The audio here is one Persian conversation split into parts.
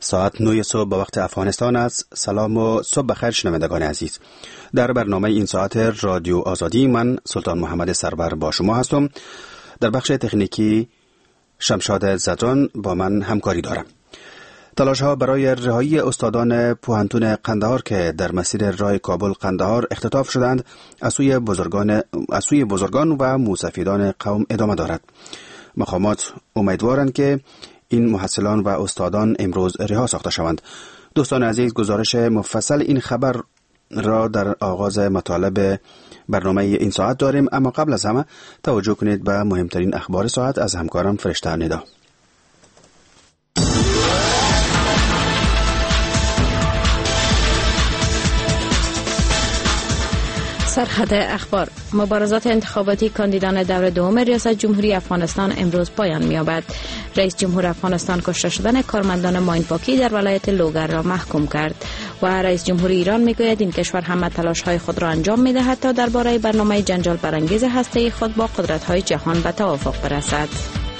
ساعت 9 صبح به وقت افغانستان است. سلام و صبح بخیر شنوندگان عزیز. در برنامه این ساعت رادیو آزادی من سلطان محمد سرور با شما هستم. در بخش تکنیکی شمشاد زدران با من همکاری دارم. تلاش ها برای رهایی استادان پوهنتون قندهار که در مسیر راه کابل قندهار اختطاف شدند از سوی بزرگان و موسفیدان قوم ادامه دارد. مقامات امیدوارند که این محصلان و استادان امروز رها ساخته شوند. دوستان عزیز، گزارش مفصل این خبر را در آغاز مطالب برنامه این ساعت داریم، اما قبل از همه توجه کنید به مهمترین اخبار ساعت از همکارم فرشته ندا. سرخط اخبار: مبارزات انتخاباتی کاندیدان دور دوم ریاست جمهوری افغانستان امروز پایان می‌یابد. رئیس جمهور افغانستان کشته شدن کارمندان ماینپاکی در ولایت لوگر را محکوم کرد و رئیس جمهور ایران میگوید این کشور همه تلاش‌های خود را انجام می‌دهد تا درباره برنامه جنجال برانگیز هسته‌ای خود با قدرت‌های جهان به توافق برسد.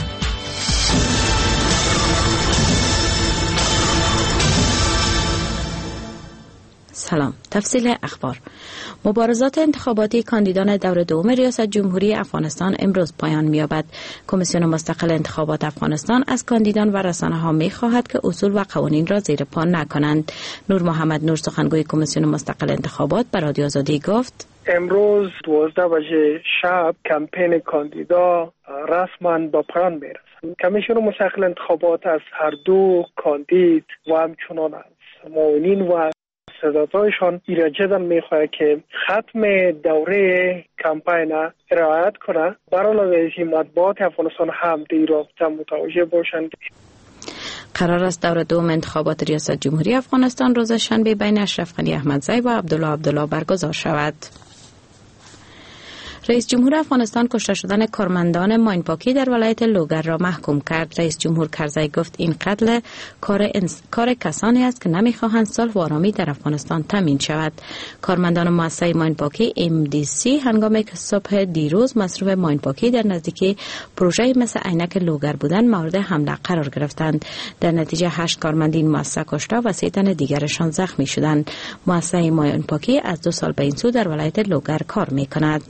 سلام. تفصیل اخبار: مبارزات انتخاباتی کاندیدان دور دوم ریاست جمهوری افغانستان امروز پایان می‌یابد. کمیسیون مستقل انتخابات افغانستان از کاندیدان و رسانه‌ها می‌خواهد که اصول و قوانین را زیر پا نکنند. نور محمد نور، سخنگوی کمیسیون مستقل انتخابات، به رادیو آزادی گفت: امروز 12 بجه شب کمپین کاندیدا رسما به پایان می‌رسد. کمیسیون مستقل انتخابات از هر دو کاندید و همچنان از معاونین و صداتایشان ایران میخواهد که ختم دوره کمپین رعایت کنه. برای رئیس مطبوعات افغانستان هم در رابطه متوجه باشند. قرار است دور دوم انتخابات ریاست جمهوری افغانستان روز شنبه بین اشرف غنی احمدزی و عبدالله برگزار شود. رئیس جمهور افغانستان کشته شدن کارمندان ماینپاکی در ولایت لوگر را محکوم کرد. رئیس جمهور کرزی گفت این قتل کار کسانی است که نمیخواهند صلح و آرامی در افغانستان تامین شود. کارمندان مؤسسه ماینپاکی MDC هنگامی که صبح دیروز مصرف ماینپاکی در نزدیکی پروژه مثل عینک لوگر بودند مورد حمله قرار گرفتند. در نتیجه 8 کارمند این مؤسسه کشته و 3 تن دیگرشان زخمی شدند. مؤسسه ماینپاکی از 2 سال به این سو در ولایت لوگر کار میکند.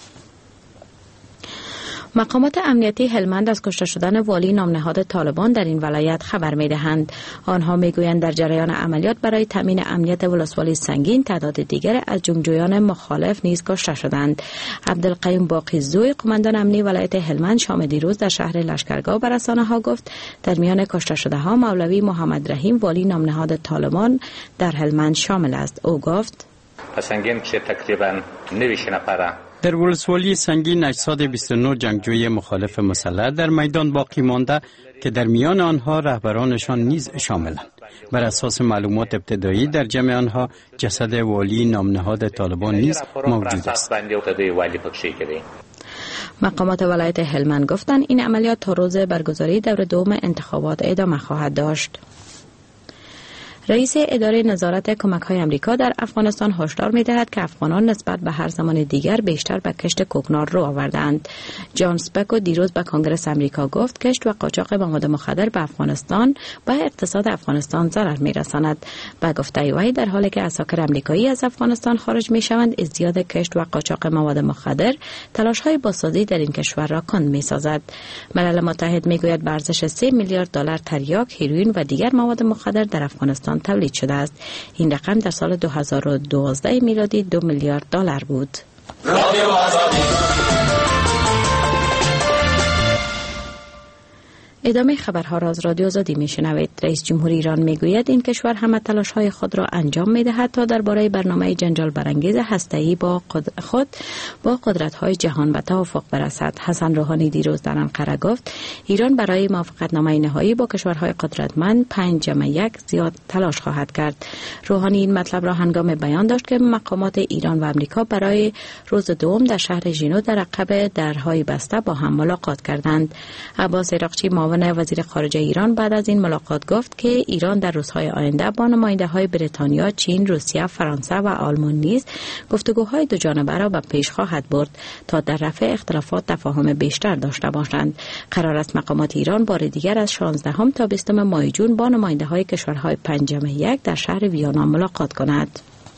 مقامات امنیتی هلمند از کشته شدن والی نامنهاد طالبان در این ولایت خبر می‌دهند. آنها می‌گویند در جریان عملیات برای تامین امنیت ولسوالی سنگین تعداد دیگر از جنگجویان مخالف نیز کشته شدند. عبدالقیوم باقی‌زوی، قماندان امنی ولایت هلمند، شام دیروز در شهر لشکرگاه به رسانه‌ها گفت در میان کشته شده‌ها مولوی محمد رحیم والی نامنهاد طالبان در هلمند شامل است. او گفت سنگین که تقریباً 90 نفر در ولسوالی سنگین اجساد 29 جنگجوی مخالف مسلح در میدان باقی مانده که در میان آنها رهبرانشان نیز شاملند. بر اساس معلومات ابتدایی در جمع آنها جسد والی نامنهاد طالبان نیز موجود است. مقامات ولایت هلمند گفتند این عملیات تا روز برگزاری دور دوم انتخابات ادامه خواهد داشت. رئیس اداره نظارت کمک‌های آمریکا در افغانستان هشدار می‌دهد که افغانان نسبت به هر زمان دیگر بیشتر به کشت کوکنار رو آوردند. جان سپکو دیروز به کنگره آمریکا گفت کشت و قاچاق مواد مخدر به افغانستان و اقتصاد افغانستان ضرر می‌رساند. به گفته وی در حالی که عساکر آمریکایی از افغانستان خارج می‌شوند، ازدیاد کشت و قاچاق مواد مخدر تلاش‌های بازسازی در این کشور را کند می‌سازد. ملل متحد می‌گوید به ارزش 3 میلیارد دلار تریاک، هیروئین و دیگر مواد مخدر در افغانستان تولید شده است. این رقم در سال 2012 میلادی 2 میلیارد دلار بود. ادامه خبرها را از رادیو آزادی میشنوید. رئیس جمهور ایران میگوید این کشور همه تلاش‌های خود را انجام میدهد تا درباره برنامه جنجال برانگیز هسته‌ای با قدرت‌های جهان به توافق برسد. حسن روحانی دیروز در انقره گفت ایران برای موافقتنامه نهایی با کشورهای قدرتمند 5+1 زیاد تلاش خواهد کرد. روحانی این مطلب را هنگام بیان داشت که مقامات ایران و آمریکا برای روز دوم در شهر ژنو در عقب درهای بسته با هم ملاقات کردند. عباس عراقچی معاون معاون وزیر خارجه ایران بعد از این ملاقات گفت که ایران در روزهای آینده با نماینده‌های بریتانیا، چین، روسیه، فرانسه و آلمان نیز گفتگوهای دو جانبه را به پیش خواهد برد تا در رفع اختلافات تفاهم بیشتر داشته باشند. قرار است مقامات ایران بار دیگر از 16 تا 20 ماه جون با نماینده‌های کشورهای 5+1 در شهر ویانا ملاقات کند.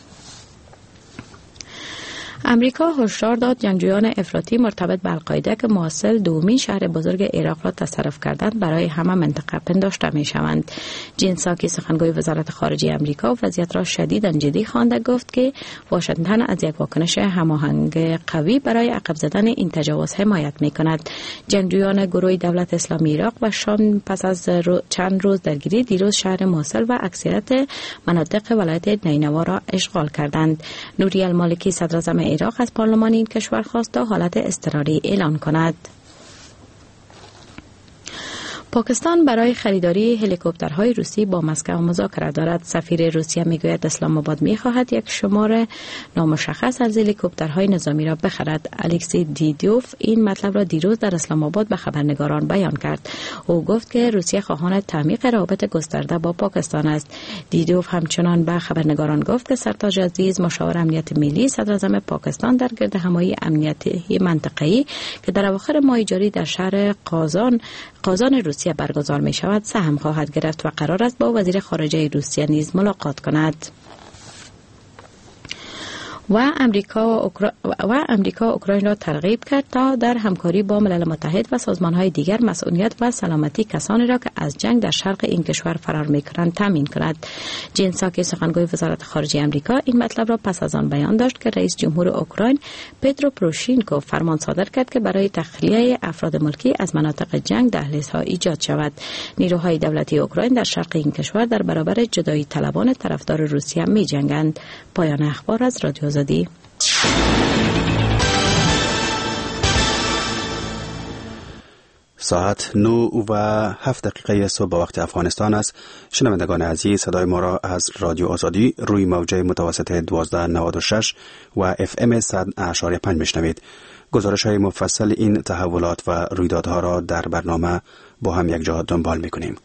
امریکا هشدار داد جنگجویان افراطی مرتبط به القاعده که موصل دومین شهر بزرگ عراق را تصرف کردند برای همه منطقه پنداشته می شوند. جین ساکی سخنگوی وزارت خارجه امریکا وضعیت را شدیداً جدی خوانده گفت که واشنگتن از یک واکنش هماهنگ قوی برای عقب زدن این تجاوز حمایت می کند. جنگجویان گروه دولت اسلامی عراق و شام پس از چند روز درگیری دیروز شهر موصل و اکثریت مناطق ولایت نینوا را اشغال کردند. نوری المالکی صدر اعظم عراق از پارلمان این کشور خواست تا حالت اضطراری اعلان کند. پاکستان برای خریداری هلیکوپترهای روسی با مسکو مذاکره دارد. سفیر روسیه میگوید اسلام آباد میخواهد یک شمار نامشخص از هلیکوپترهای نظامی را بخرد. الکسی دیدیوف این مطلب را دیروز در اسلام آباد به خبرنگاران بیان کرد. او گفت که روسیه خواهان تعمیق روابط گسترده با پاکستان است. دیدیوف همچنان به خبرنگاران گفت که سرتاج عزیز مشاور امنیت ملی صدر اعظم پاکستان در گردهمایی امنیتی منطقه‌ای که در اواخر ماه جاری در شهر قازان روسیه برگزار می شود سهم خواهد گرفت و قرار است با وزیر خارجه روسیه نیز ملاقات کند. و امریکا اوکراین را ترغیب کرد تا در همکاری با ملل متحد و سازمان‌های دیگر مسئولیت و سلامتی کسانی را که از جنگ در شرق این کشور فرار می‌کنند تامین کند. جین ساکی سخنگوی وزارت خارجه امریکا این مطلب را پس از آن بیان داشت که رئیس جمهور اوکراین پترو پروشینکو فرمان صادر کرد که برای تخلیه افراد ملکی از مناطق جنگ دهلیزها ایجاد شود. نیروهای دولتی اوکراین در شرق این کشور در برابر جدایی طلبان طرفدار روسیه می‌جنگند. پایان اخبار از رادیو آزادی. ساعت 9:07 صبح به وقت افغانستان است. شنوندگان عزیز، صدای ما را از رادیو آزادی روی موجه متوسط 1296 و FM 100.5 میشنوید. گزارش های مفصل این تحولات و رویدادها را در برنامه با هم یک جا دنبال میکنیم.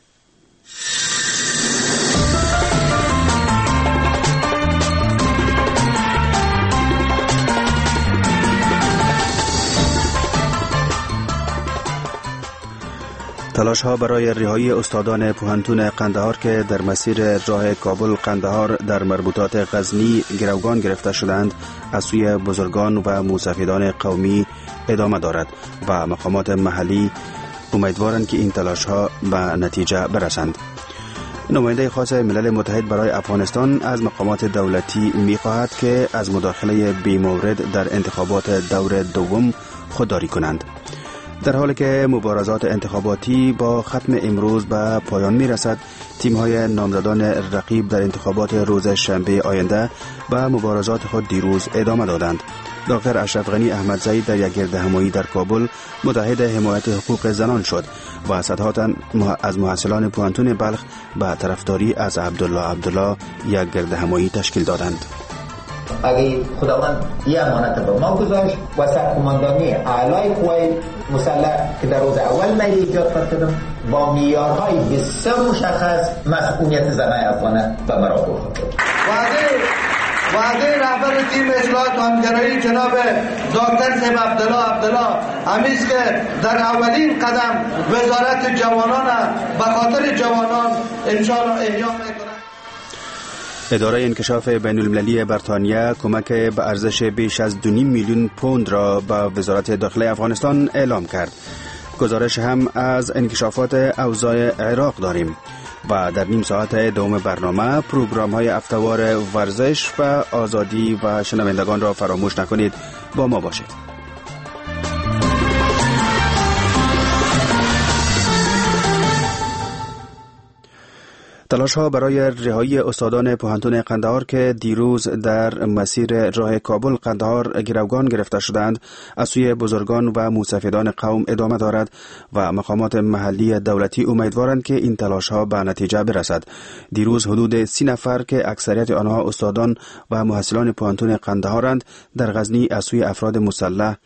تلاش ها برای رهایی استادان پوهنتون قندهار که در مسیر راه کابل قندهار در مربوطات غزنی گروگان گرفته شدند از سوی بزرگان و موسفیدان قومی ادامه دارد و مقامات محلی امیدوارند که این تلاش ها به نتیجه برسند. نماینده خاص ملل متحد برای افغانستان از مقامات دولتی می خواهد که از مداخله بی مورد در انتخابات دور دوم خودداری کنند. در حالی که مبارزات انتخاباتی با ختم امروز به پایان می رسد، تیم‌های نامزدان رقیب در انتخابات روز شنبه آینده به مبارزات خود دیروز ادامه دادند. دکتر اشرف غنی احمدزی در یک گردهمایی در کابل متحد حمایت حقوق زنان شد و صدها تن از محصلان پوهنتون بلخ به طرفداری از عبدالله یک گردهمایی تشکیل دادند. اگه خداوند یه امانت به ما گذاشت و سرکوماندانی اعلای قوای مسلح که در روز اول من ایجاد کردم با معیارهای بسیار مشخص مسئولیت زنای افغانه به مرا برد. وعده رهبر تیم اصلاحات و همگرایی جناب دکتر صاحب عبدالله همیست که در اولین قدم وزارت جوانان به خاطر جوانان انشاءالله احیا میکنه. اداره انکشاف بین المللی بریتانیا کمک به ارزش بیش از 2.5 میلیون پوند را به وزارت داخله افغانستان اعلام کرد. گزارش هم از انکشافات اوضاع عراق داریم و در نیم ساعت دوم برنامه پروگرام های هفته‌وار ورزش و آزادی و شنوندگان را فراموش نکنید. با ما باشید. تلاش ها برای رهایی استادان پوهنتون قندهار که دیروز در مسیر راه کابل قندهار گروگان گرفته شدند از سوی بزرگان و موسفیدان قوم ادامه دارد و مقامات محلی دولتی امیدوارند که این تلاش ها به نتیجه برسد. دیروز حدود 30 نفر که اکثریت آنها استادان و محصلان پوهنتون قندهارند در غزنی از سوی افراد مسلح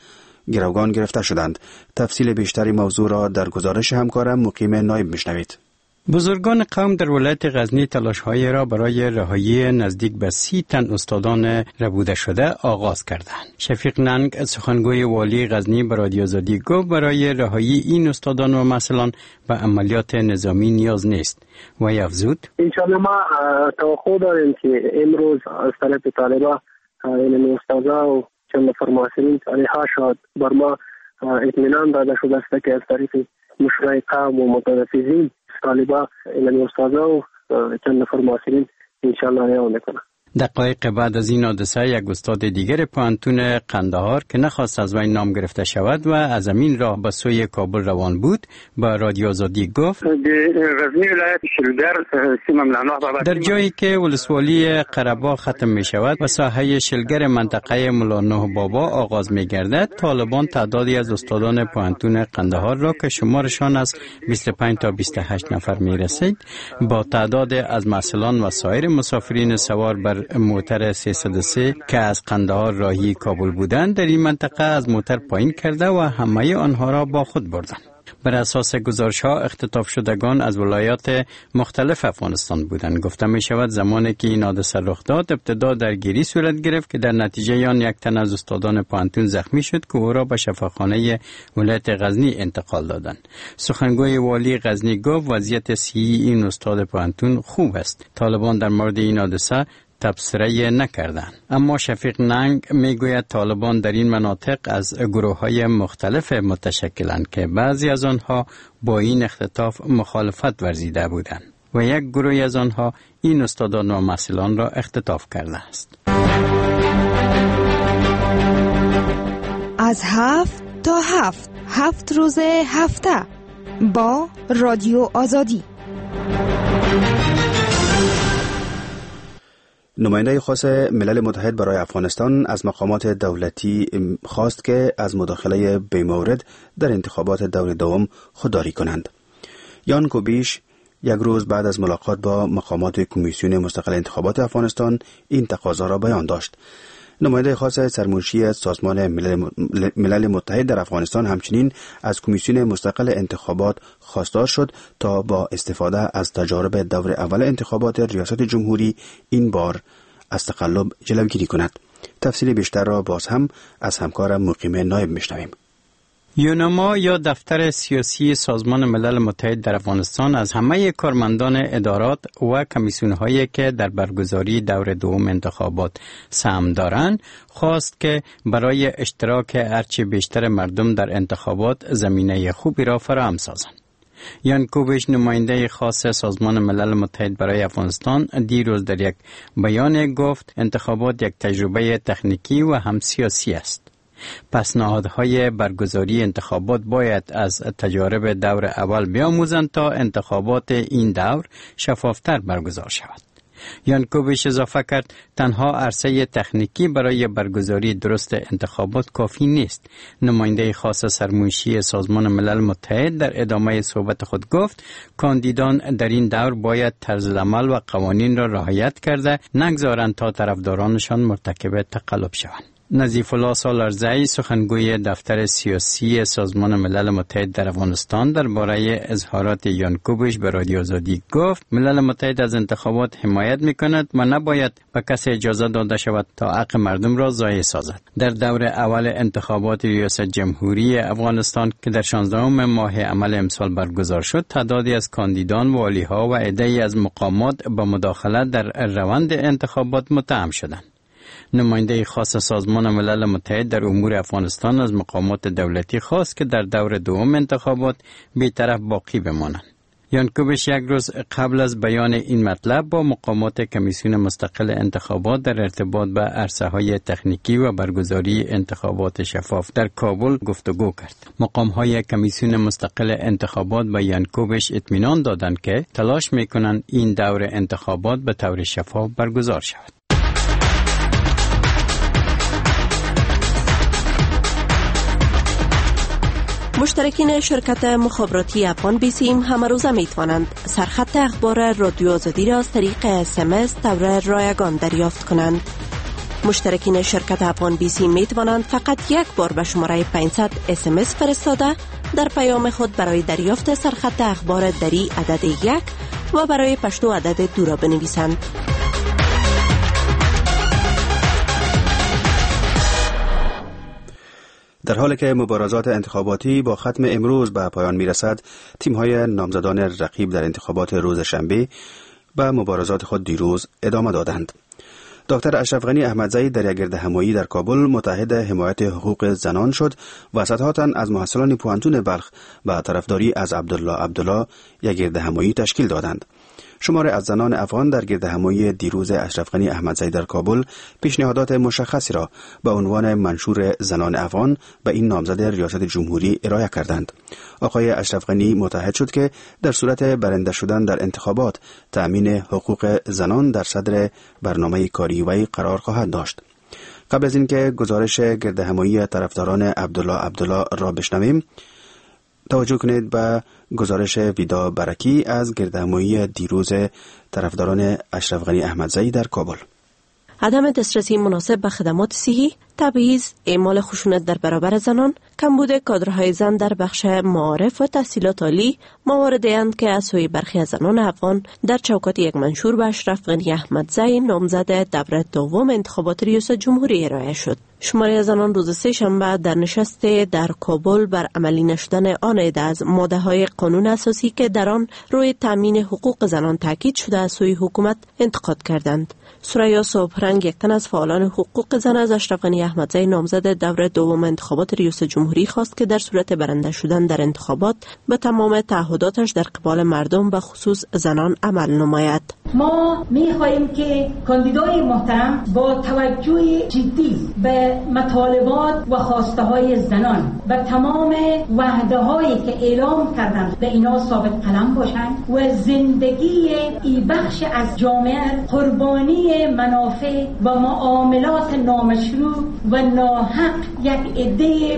گروگان گرفته شدند. تفصیل بیشتری موضوع را در گزارش همکارم مقیم نایب میشنوید. بزرگان قوم در ولایت غزنی تلاش‌های را برای رهایی نزدیک به 30 تن استادان ربوده شده آغاز کردند. شفیق ننگ سخنگوی والی غزنی به رادیو آزادی گفت برای رهایی این استادان و مسئولان به عملیات نظامی نیاز نیست و افزود انشاءالله ما توقع داریم که امروز از طرف طالبان این استادا و چند نفر معاصرین علیها شد بر ما اطمینان داده شده است که از طریق مشورای قوم و متنفذین طالبان این استادا و چند نفر معاصرین انشاءالله رها میکنن. دقایق بعد از این حادثه یک استاد دیگر پوهنتون قندهار که نخواست از وی نام گرفته شود و از امین راه به سوی کابل روان بود با رادیو آزادی گفت غزنی ولایت شلگر در جایی که ولسوالی قره‌باغ ختم می شود و ساحه شلگر منطقه مولانوح بابا آغاز می گردد، طالبان تعدادی از استادان پوهنتون قندهار را که شمارشان از 25 تا 28 نفر می رسید با تعداد از مسئولان و سایر مسافرین سوار بر موتر 303 که از قندهار راهی کابل بودند در این منطقه از موتر پایین کرده و همه آنها را با خود بردند. بر اساس گزارش‌ها اختطاف شدگان از ولایات مختلف افغانستان بودند. گفته می شود زمانی که این حادثه رخ داد ابتدا درگیری صورت گرفت که در نتیجه آن یک تن از استادان پوهنتون زخمی شد که او را به شفاخانه ولایت غزنی انتقال دادند. سخنگوی والی غزنی گفت وضعیت صحی این استاد پوهنتون خوب است. طالبان در مورد این حادثه تبصره نکردند. اما شفیق ننگ میگوید طالبان در این مناطق از گروه‌های مختلف متشکلند که بعضی از آنها با این اختطاف مخالفت ورزیده بودند و یک گروه از آنها این استادان و مسئولان را اختطاف کرده است. از 7 تا 7 روز هفته با رادیو آزادی. نماینده خاص ملل متحد برای افغانستان از مقامات دولتی خواست که از مداخله بی‌مورد در انتخابات دور دوم خودداری کنند. یان کوبیش یک روز بعد از ملاقات با مقامات کمیسیون مستقل انتخابات افغانستان این تقاضا را بیان داشت. نماینده خاص سرمنشی سازمان ملل متحد در افغانستان همچنین از کمیسیون مستقل انتخابات خواستار شد تا با استفاده از تجارب دور اول انتخابات ریاست جمهوری این بار از تقلب جلوگیری کند. تفصیل بیشتر را باز هم از همکارم مقیم نایب میشنویم. یونما یا دفتر سیاسی سازمان ملل متحد در افغانستان از همه کارمندان ادارات و کمیسیون‌هایی که در برگزاری دور دوم انتخابات سهم دارند خواست که برای اشتراک هرچه بیشتر مردم در انتخابات زمینه خوبی را فراهم سازند. یان کوبیش نماینده خاص سازمان ملل متحد برای افغانستان دیروز در یک بیان گفت انتخابات یک تجربه تکنیکی و هم سیاسی است. پس نهادهای برگزاری انتخابات باید از تجارب دور اول بیاموزند تا انتخابات این دور شفافتر برگزار شود. یان کوبیش اضافه کرد تنها عرصه تکنیکی برای برگزاری درست انتخابات کافی نیست. نماینده خاص سرمنشی سازمان ملل متحد در ادامه صحبت خود گفت کاندیدان در این دور باید طرز عمل و قوانین را رعایت کرده نگذارند تا طرفدارانشان مرتکب تقلب شوند. نظیف الله سالارزئی سخنگوی دفتر سیاسی سازمان ملل متحد در افغانستان درباره اظهارات یان کوبیش به رادیو آزادی گفت ملل متحد از انتخابات حمایت می‌کند و نباید به کسی اجازه داده شود تا حق مردم را ضایع سازد. در دور اول انتخابات ریاست جمهوری افغانستان که در 16 ماه عمل امسال برگزار شد تعدادی از کاندیدان، والی‌ها و عده‌ای از مقامات به مداخله در روند انتخابات متهم شدند. نماینده خاص سازمان ملل متحد در امور افغانستان از مقامات دولتی خواست که در دور دوم انتخابات بی‌طرف باقی بمانند. یان کوبیش یک روز قبل از بیان این مطلب با مقامات کمیسیون مستقل انتخابات در ارتباط به عرصه‌های تکنیکی و برگزاری انتخابات شفاف در کابل گفتگو کرد. مقام‌های کمیسیون مستقل انتخابات به یان کوبیش اطمینان دادند که تلاش می‌کنند این دور انتخابات به طور شفاف برگزار شود. مشترکین شرکت مخابراتی افغان بیسیم همه روزه می توانند سرخط اخبار رادیو آزادی را از طریق SMS طور رایگان دریافت کنند. مشترکین شرکت افغان بی سی می توانند فقط یک بار به شماره 500 SMS فرستاده در پیام خود برای دریافت سرخط اخبار دری عدد 1 و برای پشتو عدد 2 را بنویسند. در حالی که مبارزات انتخاباتی با ختم امروز به پایان میرسد، تیم‌های نامزدان رقیب در انتخابات روز شنبه به مبارزات خود دیروز ادامه دادند. دکتر اشرف غنی احمدزی در یک گردهمایی در کابل متحد حمایت حقوق زنان شد و صدها تن از محصلان پوهنتون بلخ به طرفداری از عبدالله یک گردهمایی تشکیل دادند. شمار از زنان افغان در گردهمایی دیروز اشرف غنی احمدزی در کابل پیشنهادات مشخصی را به عنوان منشور زنان افغان به این نامزد ریاست جمهوری ارائه کردند. آقای اشرف غنی متحد شد که در صورت برنده شدن در انتخابات تأمین حقوق زنان در صدر برنامه کاری وی قرار خواهد داشت. قبل از اینکه گزارش گردهمایی طرفداران عبدالله را بشنویم، توجه کنید به گزارش ویدا برکی از گردهمایی دیروز طرفداران اشرف غنی احمدزی در کابل. عدم دسترسی مناسب به خدمات صحی، تبعیض، اعمال خشونت در برابر زنان، کمبود کادرهای زن در بخش معارف و تحصیلات عالی مواردی اند که از سوی برخی از زنان افغان در چوکات یک منشور به اشرف غنی احمدزی نامزد دور دوم انتخابات ریاست جمهوری ارائه شد. شماری از زنان روز سه شنبه در نشست در کابل بر عملی نشدن آن عده از ماده‌های قانون اساسی که در آن روی تامین حقوق زنان تاکید شده از سوی حکومت انتقاد کردند. سریا صبحرنگ، یک تن از فعالان حقوق زن، از اشرف غنی احمدزی نامزد دور دوم انتخابات ریاست جمهوری خواست که در صورت برنده شدن در انتخابات به تمام تعهداتش در قبال مردم به خصوص زنان عمل نماید. ما می‌خواهیم که کاندیدای محترم با توجه جدی به مطالبات و خواسته‌های زنان و تمام وعده‌هایی که اعلام کردند به اینا ثابت قدم باشند و زندگی ای بخش از جامعه قربانی منافع و معاملات نامشروع و ناحق یک عده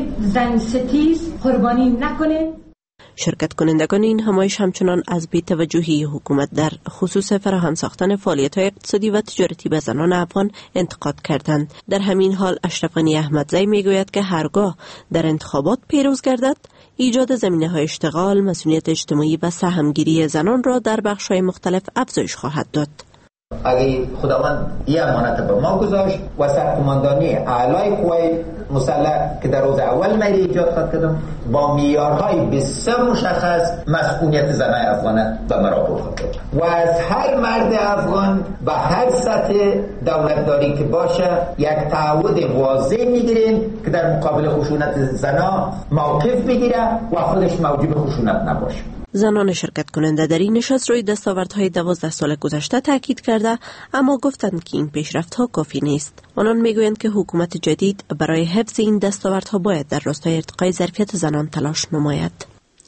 زنستیز قربانی نکنه. شرکت کنندگان این همایش همچنان از بی‌توجهی حکومت در خصوص فراهم ساختن فعالیت‌های اقتصادی و تجارتی به زنان افغان انتقاد کردند. در همین حال اشرف غنی احمدزی میگوید که هرگاه در انتخابات پیروز گردد، ایجاد زمینه‌های اشتغال، مسئولیت اجتماعی و سهمگیری زنان را در بخش‌های مختلف افزایش خواهد داد. اگه خداوند یه امانت به ما گذاشت و سرقماندانی اعلای قوای مسلح که در روز اول من ایجاد کردم با معیارهای بسیار مشخص مسئولیت زنای افغان به مرا برد و از هر مرد افغان به هر سطح دولتداری که باشه یک تعهد واضح میگیریم که در مقابل خشونت زنا موقف بگیره و خودش موجب خشونت نباشه. زنان شرکت کننده در این نشست روی دستاوردهای 12 سال گذشته تاکید کرده، اما گفتند که این پیشرفت‌ها کافی نیست. آنان میگویند که حکومت جدید برای حفظ این دستاوردها باید در راستای ارتقای ظرفیت زنان تلاش نماید.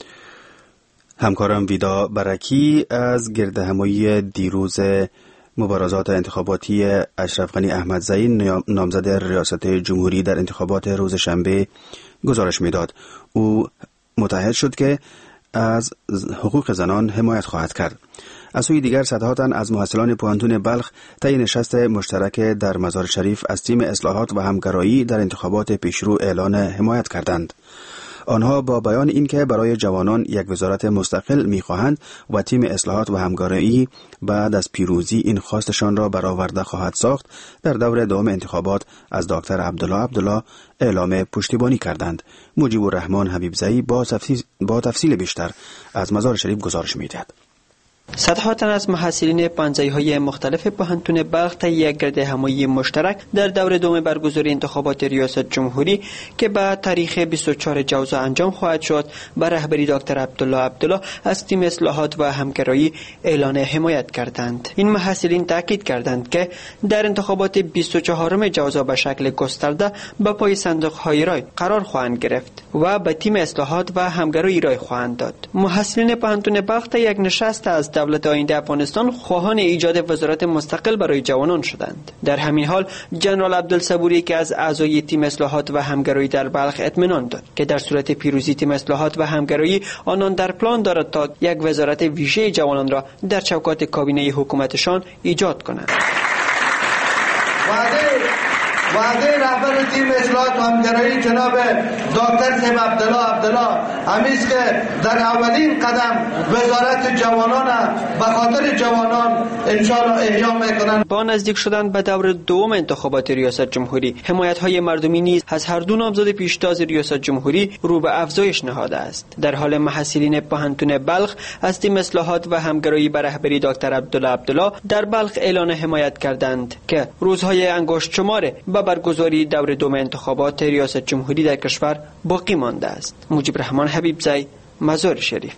همکارم ویدا برکی از گردهمایی دیروز مبارزات انتخاباتی اشرف غنی احمدزی نامزد ریاست جمهوری در انتخابات روز شنبه گزارش میداد. او متحد شد که از حقوق زنان حمایت خواهد کرد. از سوی دیگر صدها تن از محصلان پوهنتون بلخ طی نشست مشترک در مزار شریف از تیم اصلاحات و همگرایی در انتخابات پیشرو اعلان حمایت کردند. آنها با بیان اینکه برای جوانان یک وزارت مستقل می‌خواهند و تیم اصلاحات و همگرایی بعد از پیروزی این خواستشان را برآورده خواهد ساخت، در دور دوم انتخابات از دکتر عبدالله اعلام پشتیبانی کردند. مجیب الرحمن حبیبزئی با تفصیل بیشتر از مزار شریف گزارش می‌دهد. صدها تن از محصلین پانزه‌های مختلف پوهنتون بلخ طی یک گردهمایی مشترک در دور دوم برگزاری انتخابات ریاست جمهوری که به تاریخ 24 جوزا انجام خواهد شد به رهبری دکتر عبدالله از تیم اصلاحات و همگرایی اعلان حمایت کردند. این محصلین تاکید کردند که در انتخابات 24 جوزا به شکل گسترده به پای صندوق‌های رای قرار خواهند گرفت و به تیم اصلاحات و همگرایی رای خواهند داد. محصلین پوهنتون بلخ طی یک نشست از دولت آینده افغانستان خواهان ایجاد وزارت مستقل برای جوانان شدند. در همین حال جنرال عبدالصبوری که از اعضای تیم اصلاحات و همگرایی در بلخ اطمینان داد که در صورت پیروزی تیم اصلاحات و همگرایی آنان در پلان دارد تا یک وزارت ویژه جوانان را در چوکات کابینه حکومتشان ایجاد کنند. وعده رهبر تیم اصلاحات و همگرایی جناب دکتر سیب عبدالله همیست که در اولین قدم وزارت جوانان به خاطر جوانان انشاءالله احیا میکنن. با نزدیک شدن به دور دوم انتخابات ریاست جمهوری، حمایت‌های مردمی نیز از هر دو نامزد پیشتاز ریاست جمهوری رو به افزایش نهاده است. در حال محصلین پوهنتون بلخ از تیم اصلاحات و همگرایی به رهبری دکتر عبدالله در بلخ اعلان حمایت کردند که روزهای انگشت شمار به برگزاری دور دوم انتخابات ریاست جمهوری در کشور باقی مانده است. مجیب رحمان حبیبزی، مزار شریف.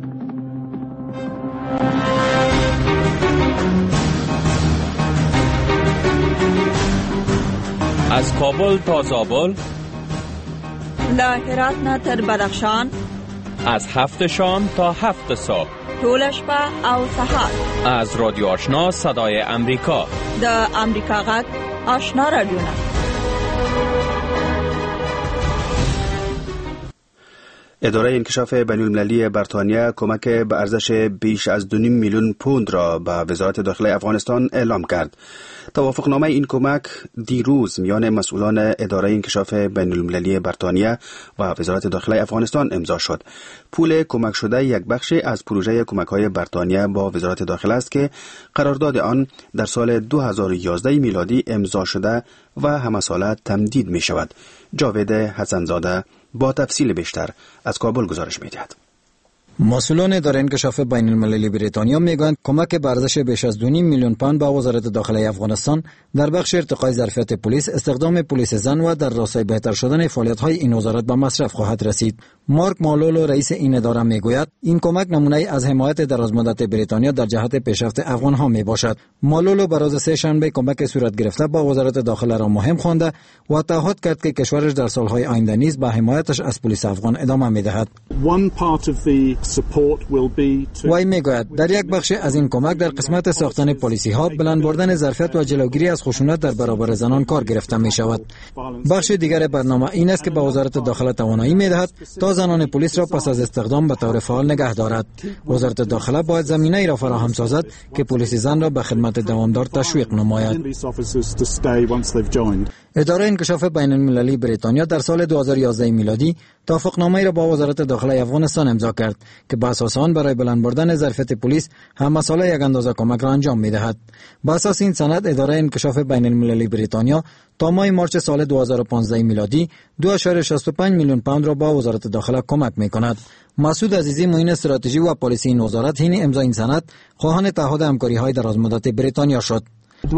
از کابل تا زابل، له هرات نه تر بدخشان، از 7 شام تا 7 صبح، ټول شپه او سهار. از رادیو آشنا صدای امریکا، د امریکا غږ آشنا رادیو. اداره انکشاف بین‌المللی بریتانیا کمک به ارزش بیش از 2.5 میلیون پوند را به وزارت داخله افغانستان اعلام کرد. توافقنامه این کمک دیروز میان مسئولان اداره انکشاف بین‌المللی بریتانیا و وزارت داخله افغانستان امضا شد. پول کمک شده یک بخشی از پروژه کمک‌های بریتانیا با وزارت داخله است که قرارداد آن در سال 2011 میلادی امضا شده و همه ساله تمدید می شود. جاوید حسنزاده با تفصیل بیشتر از کابل گزارش می‌دهد. مسئولان اداره انکشاف بین المللی بریتانیا میگویند کمک به ارزش بیش از 2.5 میلیون پوند به وزارت داخله افغانستان در بخش ارتقای ظرفیت پلیس، استخدام پلیس زن و در راستای بهتر شدن فعالیت‌های این وزارت به مصرف خواهد رسید. مارک مالولو رئیس این اداره میگوید این کمک نمونه از حمایت درازمدت بریتانیا در جهت پیشرفت افغان‌ها میباشد. مالولو بر روز سه شنبه کمک صورت گرفته با وزارت داخله را مهم خوانده و تعهد کرد که کشورش در سالهای آینده نیز به حمایتش از پلیس افغان ادامه میدهد. وی میگوید در یک بخش از این کمک در قسمت ساختن پلیسی ها، بلند بردن ظرفیت و جلوگیری از خشونت در برابر زنان کار گرفته می شود. بخش دیگر برنامه این است که به وزارت داخله توانایی می دهد تا زنان پلیس را پس از استخدام به طور فعال نگه دارد. وزارت داخله باید زمینه ای را فراهم سازد که پلیس زن را به خدمت دوامدار تشویق نماید. اداره انکشاف بین المللی بریتانیا در سال 2011 میلادی توافقنامه‌ای را با وزارت داخله افغانستان امضا کرد که به اساس آن برای بلند بردن ظرفیت پلیس همه ساله یک اندازه کمک را انجام می‌دهد. به اساس این سند اداره انکشاف بین المللی بریتانیا تا ماه مارچ سال 2015 میلادی 2.65 میلیون پوند را با وزارت داخله کمک می‌کند. مسعود عزیزی معین استراتژی و پالیسی این وزارت حین امضای این سند خواهان تعهد همکاری‌های درازمدت بریتانیا شد. 2.65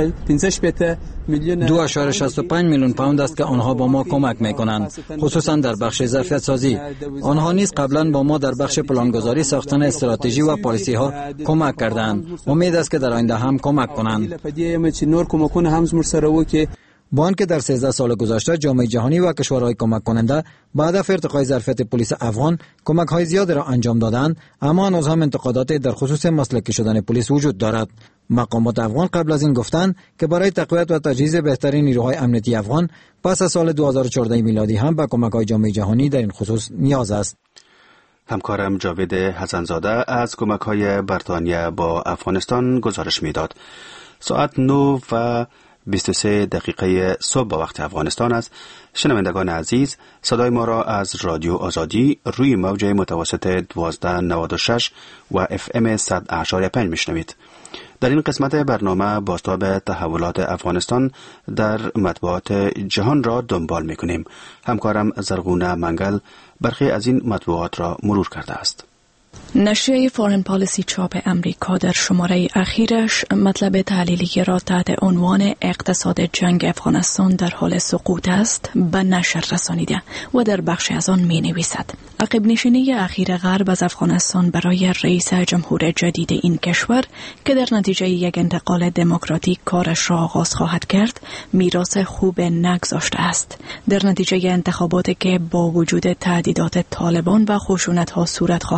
میلیون پوند است که آنها با ما کمک میکنند، خصوصا در بخش ظرفیت سازی. آنها نیز قبلا با ما در بخش پلانگذاری، ساختن استراتژی و پالیسی ها کمک کردند. امید است که در آینده هم کمک کنند. با آنکه در 13 سال گذشته جامعه جهانی و کشورهای کمک کننده به هدف ارتقای ظرفیت پلیس افغان کمک‌های زیادی را انجام دادند، اما هنوز هم انتقادات در خصوص مسلکی شدن پلیس وجود دارد. مقامات افغان قبل از این گفتند که برای تقویت و تجهیز بهترین نیروهای امنیتی افغان پس از سال 2014 میلادی هم به کمک‌های جامعه جهانی در این خصوص نیاز است. همکارم جاوید حسنزاده از کمک‌های بریتانیا با افغانستان گزارش می‌داد. ساعت 9:23 صبح به وقت افغانستان است. شنوندگان عزیز، صدای ما را از رادیو آزادی روی موج متوسط 1296 و FM 100.5 میشنوید. در این قسمت برنامه بازتاب تحولات افغانستان در مطبوعات جهان را دنبال می‌کنیم. همکارم زرغونه منگل برخی از این مطبوعات را مرور کرده است. نشریه فارن پالیسی چاپ امریکا در شماره اخیرش مطلب تحلیلی را تحت عنوان اقتصاد جنگ افغانستان در حال سقوط است به نشر رسانیده و در بخش از آن می نویسد: عقب نشینی اخیر غرب از افغانستان برای رئیس جمهور جدید این کشور که در نتیجه یک انتقال دموکراتیک کارش را آغاز خواهد کرد میراث خوب نگذاشته است. در نتیجه انتخاباتی که با وجود تهدیدات طالبان و خشونت‌ها صورت خواهد گرفت،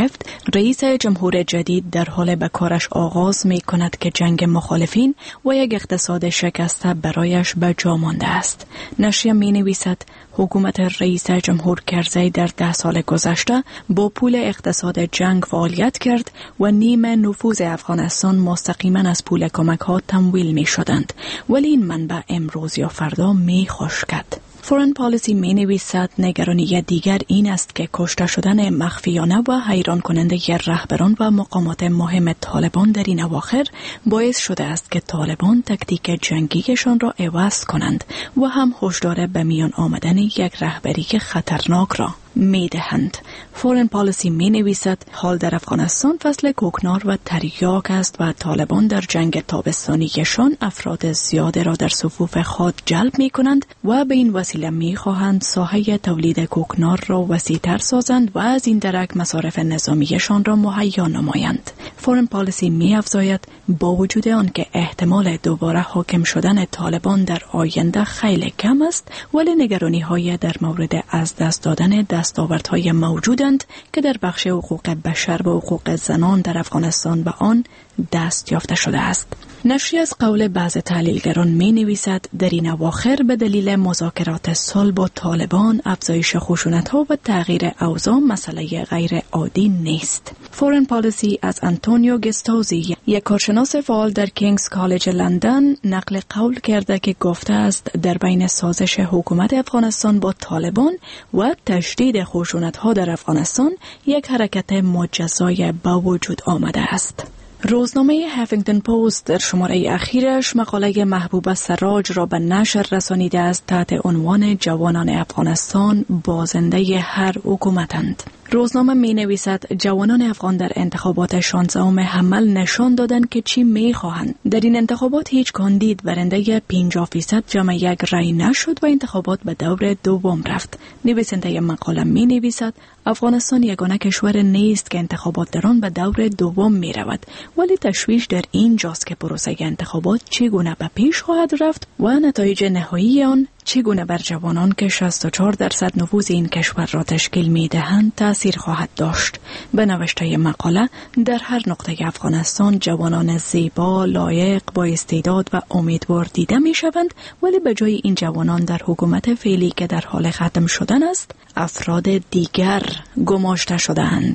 گرفت، رئیس جمهور جدید در حال به کارش آغاز می کند که جنگ مخالفین و یک اقتصاد شکسته برایش به جا مانده است. نشریه می نویسد حکومت رئیس جمهور کرزی در 10 سال گذشته با پول اقتصاد جنگ فعالیت کرد و نیم نفوذ افغانستان مستقیما از پول کمک ها تمویل می شدند، ولی این منبع امروز یا فردا می خشکد. فورن پالیسی می نویسد نگرانی دیگر این است که کشته شدن مخفیانه و حیران کننده رهبران و مقامات مهم طالبان در این اواخر باعث شده است که طالبان تکتیک جنگیشان را عوض کنند و هم هشدار به میان آمدن یک رهبری خطرناک را می دهند. فورن پالیسی می نویسد حال در افغانستان فصل کوکنار و تریاک است و طالبان در جنگ تابستانیشان افراد زیاده را در صفوف خود جلب می کنند و به این وسیله می خواهند ساحه تولید کوکنار را وسیع‌تر سازند و از این درک مصارف نظامیشان را مهیا نمایند. فورن پالیسی می افزاید با وجود آنکه احتمال دوباره حاکم شدن طالبان در آینده خیلی کم است، ولی نگرانی های در مورد از دست دادن دستاوردهای موجودند که در بخش حقوق بشر و حقوق زنان در افغانستان به آن دست یافته شده است. نشریه از قول بعض تحلیلگران می نویسد در این اواخر به دلیل مذاکرات صلح با طالبان افزایش خشونت‌ها و تغییر اوضاع مسئله غیر عادی نیست. فورن پالیسی از آنتونیو گستاوزی، یک کارشناس فعال در کینگز کالج لندن، نقل قول کرده که گفته است در بین سازش حکومت افغانستان با طالبان و تشدید خشونت‌ها در افغانستان یک حرکت مجزای به وجود آمده است. روزنامه هافینگتون پست در شماره اخیرش مقاله محبوب سراج را به نشر رسانیده است تحت عنوان جوانان افغانستان بازنده هر حکومتند. روزنامه می نویسد جوانان افغان در انتخابات 16 حمل نشان دادند که چی می خواهند. در این انتخابات هیچ کاندید برنده 50% جمع یک رای نشد و انتخابات به دور دوم رفت. نویسنده مقاله می نویسد افغانستان یگانه کشور نیست که انتخابات در آن به دور دوم می رود، ولی تشویش در این جاست که پروسه انتخابات چگونه به پیش خواهد رفت و نتایج نهایی آن چگونه بر جوانان که 64% نفوذ این کشور را تشکیل می دهند تأثیر خواهد داشت. به نوشته مقاله در هر نقطه افغانستان جوانان زیبا، لایق، با استعداد و امیدوار دیده می شوند، ولی به جای این جوانان در حکومت فعلی که در حال ختم شدن است، افراد دیگر گماشته شده‌اند.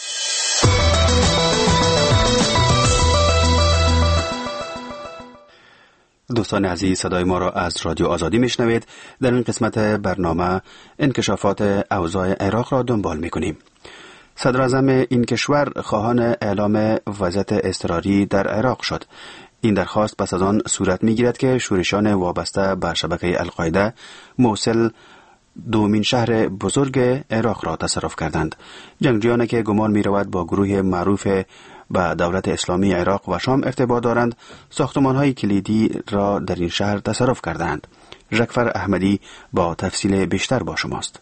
دوستان عزیز، صدای ما را از رادیو آزادی میشنوید. در این قسمت برنامه انکشافات اوضاع عراق را دنبال میکنیم. صدر اعظم این کشور خواهان اعلام وضعیت اضطراری در عراق شد. این درخواست پس از آن صورت میگیرد که شورشیان وابسته به شبکه القاعده موصل دومین شهر بزرگ عراق را تصرف کردند. جنگجویانی که گمان می‌رود با گروه معروف به دولت اسلامی عراق و شام ارتباط دارند، ساختمان‌های کلیدی را در این شهر تصرف کردند. ژکفر احمدی با تفصیل بیشتر با شماست.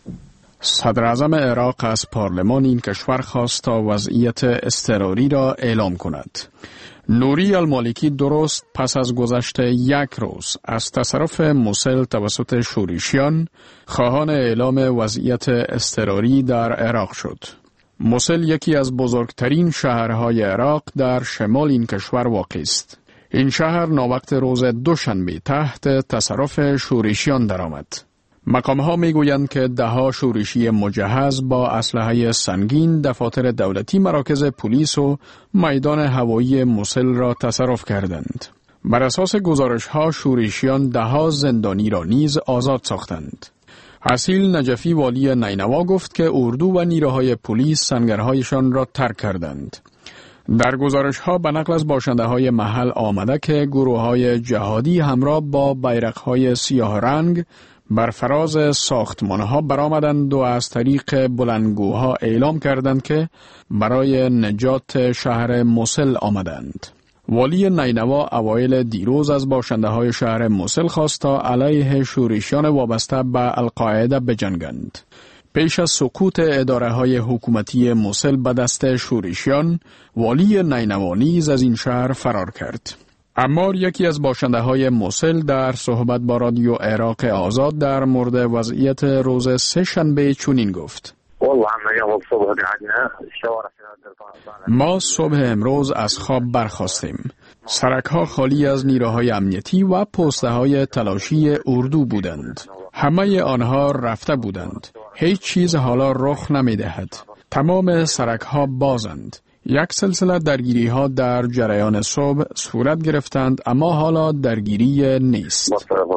صدر اعظم عراق از پارلمان این کشور خواست تا وضعیت اضطراری را اعلام کند. نوری المالکی درست پس از گذشت یک روز از تصرف موصل توسط شورشیان خواهان اعلام وضعیت اضطراری در عراق شد. موصل یکی از بزرگترین شهرهای عراق در شمال این کشور واقع است. این شهر ناوقت روز دوشنبه تحت تصرف شورشیان درآمد. مقام‌ها می‌گویند که ده‌ها شورشی مجهز با اسلحه سنگین دفاتر دولتی، مراکز پلیس و میدان هوایی موصل را تصرف کردند. بر اساس گزارش‌ها شورشیان ده‌ها زندانی را نیز آزاد ساختند. حسیل نجفی والی نینوا گفت که اردو و نیروهای پلیس سنگرهایشان را ترک کردند. در گزارش‌ها به نقل از باشنده‌های محل آمده که گروه‌های جهادی همراه با بیرق‌های سیاه رنگ بر فراز ساختمان‌ها برآمدند و از طریق بلندگوها اعلام کردند که برای نجات شهر موصل آمدند. والی نینوا اوایل دیروز از باشنده‌های شهر موصل خواست تا علیه شورشیان وابسته به القاعده بجنگند. پیش از سقوط اداره‌های حکومتی موصل به دست شورشیان، والی نینوا نیز از این شهر فرار کرد. عمار، یکی از باشنده‌های موصل، در صحبت با رادیو عراق آزاد در مورد وضعیت روز سه شنبه چنین گفت: ما صبح امروز از خواب برخاستیم. سرک‌ها خالی از نیروهای امنیتی و پست‌های تلاشی اردو بودند. همه آنها رفته بودند. هیچ چیز حالا رخ نمی‌دهد. تمام سرک‌ها بازند. یک سلسله درگیری‌ها در جریان صبح صورت گرفتند، اما حالا درگیری نیست.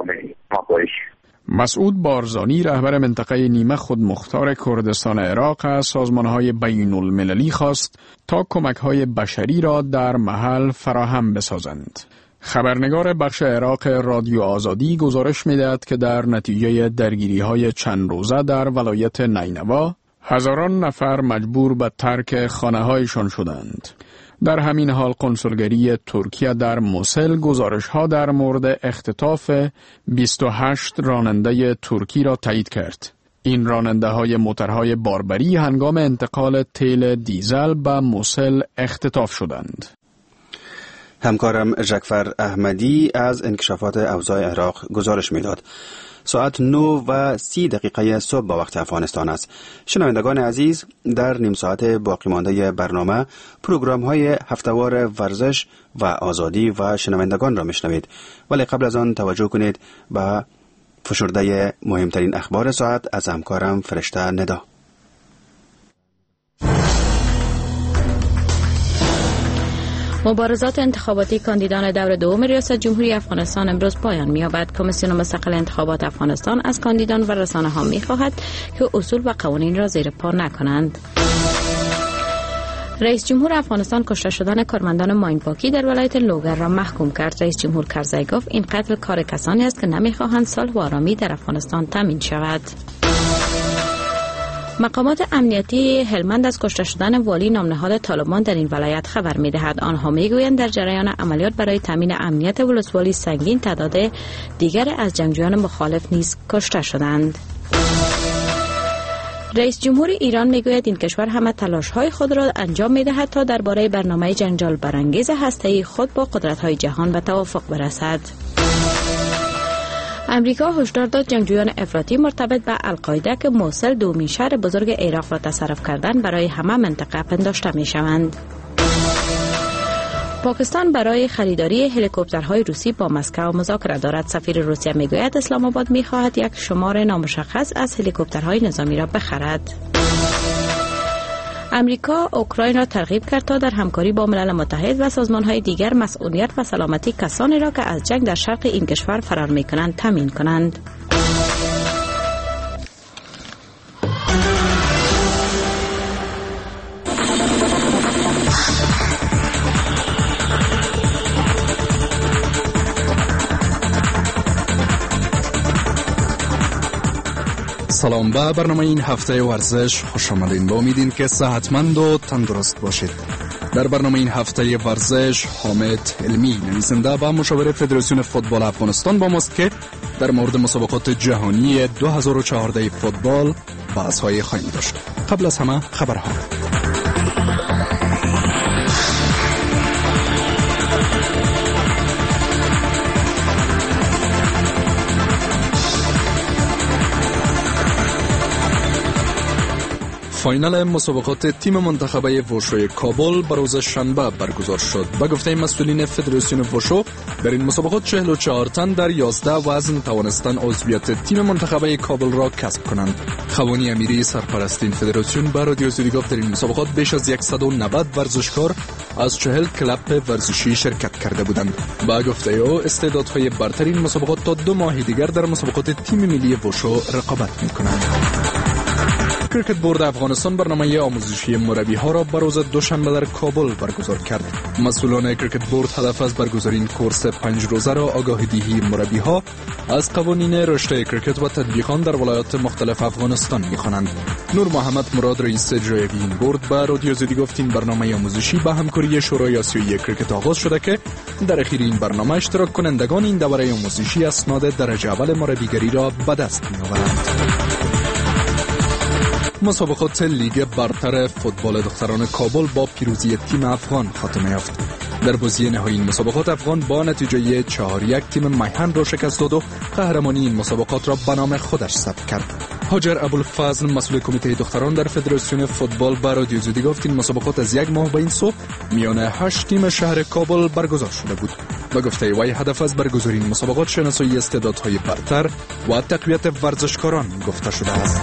مسعود بارزانی رهبر منطقه نیمه خودمختار کردستان عراق از سازمان‌های بین‌المللی خواست تا کمک‌های بشری را در محل فراهم بسازند. خبرنگار بخش عراق رادیو آزادی گزارش می‌دهد که در نتیجه درگیری‌های چند روزه در ولایت نینوا هزاران نفر مجبور به ترک خانه‌هایشان شدند. در همین حال کنسولگری ترکیه در موسل گزارش‌ها در مورد اختطاف 28 راننده ترکی را تایید کرد. این راننده‌های موترهای باربری هنگام انتقال تیل دیزل به موسل اختطاف شدند. همکارم جعفر احمدی از انکشافات اوضاع عراق گزارش می‌داد. ساعت 9:30 صبح با وقت افغانستان است. شنوندگان عزیز، در نیم ساعت باقی مانده برنامه پروگرام‌های هفته‌وار ورزش و آزادی و شنوندگان را میشنوید. ولی قبل از آن توجه کنید به فشرده مهمترین اخبار ساعت از همکارم فرشته ندا. مبارزات انتخاباتی کاندیدان دور دوم ریاست جمهوری افغانستان امروز پایان می‌یابد. کمیسیون مستقل انتخابات افغانستان از کاندیدان و رسانه‌ها می‌خواهد که اصول و قوانین را زیر پا نکنند. رئیس جمهور افغانستان کشته شدن کارمندان ماینپاکی در ولایت لوگر را محکوم کرد. رئیس جمهور کرزی گفت این قتل کار کسانی است که نمی‌خواهند صلح و آرامی در افغانستان تامین شود. مقامات امنیتی هلمند از کشته شدن والی نامنهاد طالبان در این ولایت خبر می‌دهد. آنها می‌گویند در جریان عملیات برای تامین امنیت ولسوالی سنگین تعداد دیگر از جنگجویان مخالف نیز کشته شدند. رئیس جمهور ایران می‌گوید این کشور همه تلاش‌های خود را انجام می‌دهد تا درباره برنامه جنجال برانگیز هسته‌ای خود با قدرت‌های جهان به توافق برسد. امریکا هشدار داد جنگجویان افراطی مرتبط به القاعده که موصل دومین شهر بزرگ عراق را تصرف کردن برای همه منطقه پنداشته می شوند. پاکستان برای خریداری هلیکوپترهای روسی با مسکو مذاکره دارد. سفیر روسیه می گوید اسلام آباد می خواهد یک شمار نامشخص از هلیکوپترهای نظامی را بخرد. امریکا اوکراین را ترغیب کرد تا در همکاری با ملل متحد و سازمان‌های دیگر مسئولیت و سلامتی کسانی را که از جنگ در شرق این کشور فرار می‌کنند تامین کنند. سلام، به برنامه این هفته ورزش خوش آمدین. با امیدین که صحتمند و تندرست باشید. در برنامه این هفته ورزش حامد علمی نویسنده و مشاور فدراسیون فوتبال افغانستان با ماست که در مورد مسابقات جهانی 2014 فوتبال بحث‌های خواهیم داشت. قبل از همه خبرها. فاینال مسابقات تیم منتخبه وشو کابل بر روز شنبه برگزار شد. به گفته مسئولین فدراسیون وشو در این مسابقات 44 تن در 11 وزن توانستند عضویت تیم منتخبه کابل را کسب کنند. خوانی امیری سرپرست این فدراسیون به رادیو آزادی گفت در این مسابقات بیش از 190 ورزشکار از 40 کلب ورزشی شرکت کرده بودند. به گفته او استعدادهای برتر این مسابقات تا 2 ماه دیگر در مسابقات تیم ملی وشو رقابت می‌کنند. کرکت بورد افغانستان برنامه آموزشی مربی‌ها را به روز دوشنبه در کابل برگزار کرد. مسئولان کرکت بورد هدف از برگزاری این کورس 5 روزه را آگاهی دهی مربی‌ها از قوانین رشته کرکت و تطبیق آن در ولایات مختلف افغانستان می‌خوانند. نور محمد مراد رئیس اجرایی این بورد به رادیو آزادی گفت این برنامه آموزشی به همکاری شورای آسیایی کرکت آغاز شده که در اخیر این برنامه اشتراک کنندگان این دوره آموزشی اسناد درجه اول مربیگری را به دست می‌آورند. مسابقات لیگ برتر فوتبال دختران کابل با پیروزی تیم افغان خاتمه یافت. در بازی نهایی این مسابقات افغان با نتیجه 4-1 تیم میهن را شکست داد و قهرمانی این مسابقات را به نام خودش ثبت کرد. هاجر ابوالفضل مسئول کمیته دختران در فدراسیون فوتبال به رادیو زودی گفت این مسابقات از یک ماه به این سو میان 8 تیم شهر کابل برگزار شده بود. با گفته وی هدف از برگزاری این مسابقات شناسایی استعدادهای برتر و تقویت ورزشکاران گفته شده است.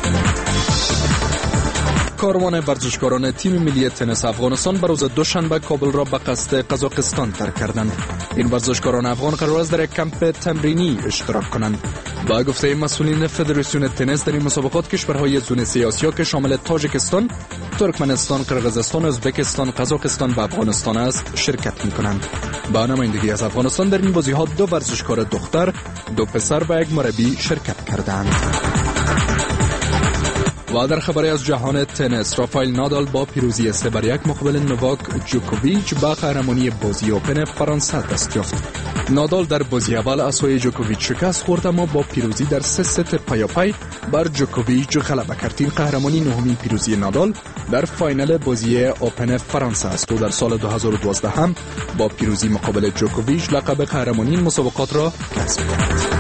کاروان ورزشکاران تیم ملی تنیس افغانستان به روز دوشنبه کابل را به قصد قزاقستان ترک کردند. این ورزشکاران افغان قرار است در یک کمپ تمرینی اشتراک کنند. با گفته مسئولین فدراسیون تنیس در این مسابقات کشورهای زون سه آسیا که شامل تاجیکستان، ترکمنستان، قرقیزستان، ازبکستان، قزاقستان و افغانستان است شرکت می‌کنند. با نمایندگی از افغانستان در این بازی‌ها 2 ورزشکار دختر، 2 پسر و 1 مربی شرکت کردند. و در خبری از جهان تنیس، رافائل نادال با پیروزی 3-1 مقابل نوواک جوکوویچ به قهرمانی بازی اوپن فرانسه دست یافت. نادال در بازی اول اسوی جوکوویچ شکست خورد اما با پیروزی در 3 ست پیاپی بر جوکوویچ غلبه کرد. این قهرمانی 9مین پیروزی نادال در فاینال بازی اوپن فرانسه است و در سال 2012 هم با پیروزی مقابل جوکوویچ لقب قهرمانی این مسابقات را کسب کرد.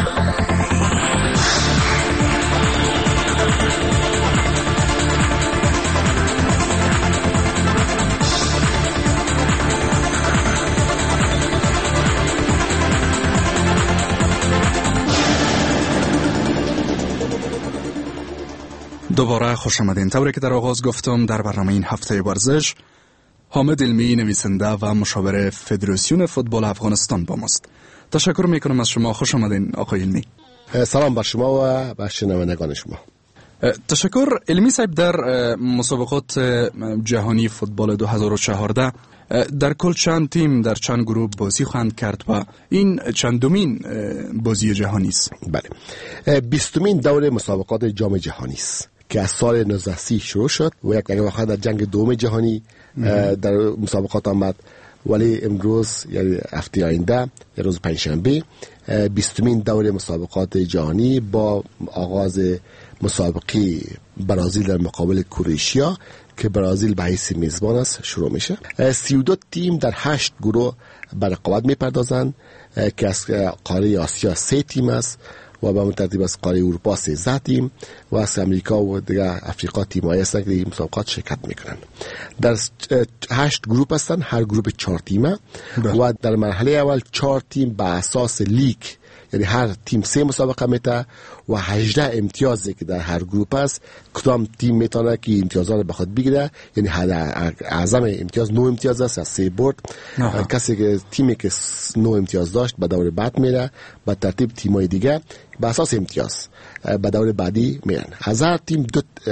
دوباره خوش آمدین. طوری که در آغاز گفتم در برنامه این هفته ورزش حامد علمی نویسنده و مشاور فدراسیون فوتبال افغانستان با ماست. تشکر میکنم از شما. خوش آمدین آقای علمی. سلام بر شما و بر شنوندگان شما. تشکر. علمی صاحب، در مسابقات جهانی فوتبال 2014 در کل چند تیم در چند گروه بازی خواهند کرد و این چندمین بازی جهانی است؟ بله، 20مین دور مسابقات جام جهانی است که از سال 1930 شروع شد و یک وقت در جنگ دوم جهانی در مسابقات آمد، ولی امروز یعنی هفته آینده روز پنجشنبه 20مین دور مسابقات جهانی با آغاز مسابقه برازیل در مقابل کرواتیا که برازیل به حیث میزبان است شروع میشه. 32 تیم در 8 گروه به رقابت میپردازند که از قاره آسیا 3 تیم است و به اون ترتیب از قاره اروپا 13 تیم و از امریکا و دیگر افریقا تیم‌هایی هستند که این مسابقات شرکت میکنند. در 8 گروه هستند، هر گروه 4 تیمه و در مرحله اول 4 تیم به اساس لیگ، یعنی هر تیم 3 مسابقه میته و 18 امتیازی که در هر گروه است، کدام تیم میتونه که امتیازات رو بخواد بگیره، یعنی اعظم امتیاز 9 امتیاز است از 3 برد. کسی که تیمی که 9 امتیاز داشت به دور بعد میره، به ترتیب تیمای دیگه به اساس امتیاز به دور بعدی میرن. از هر تیم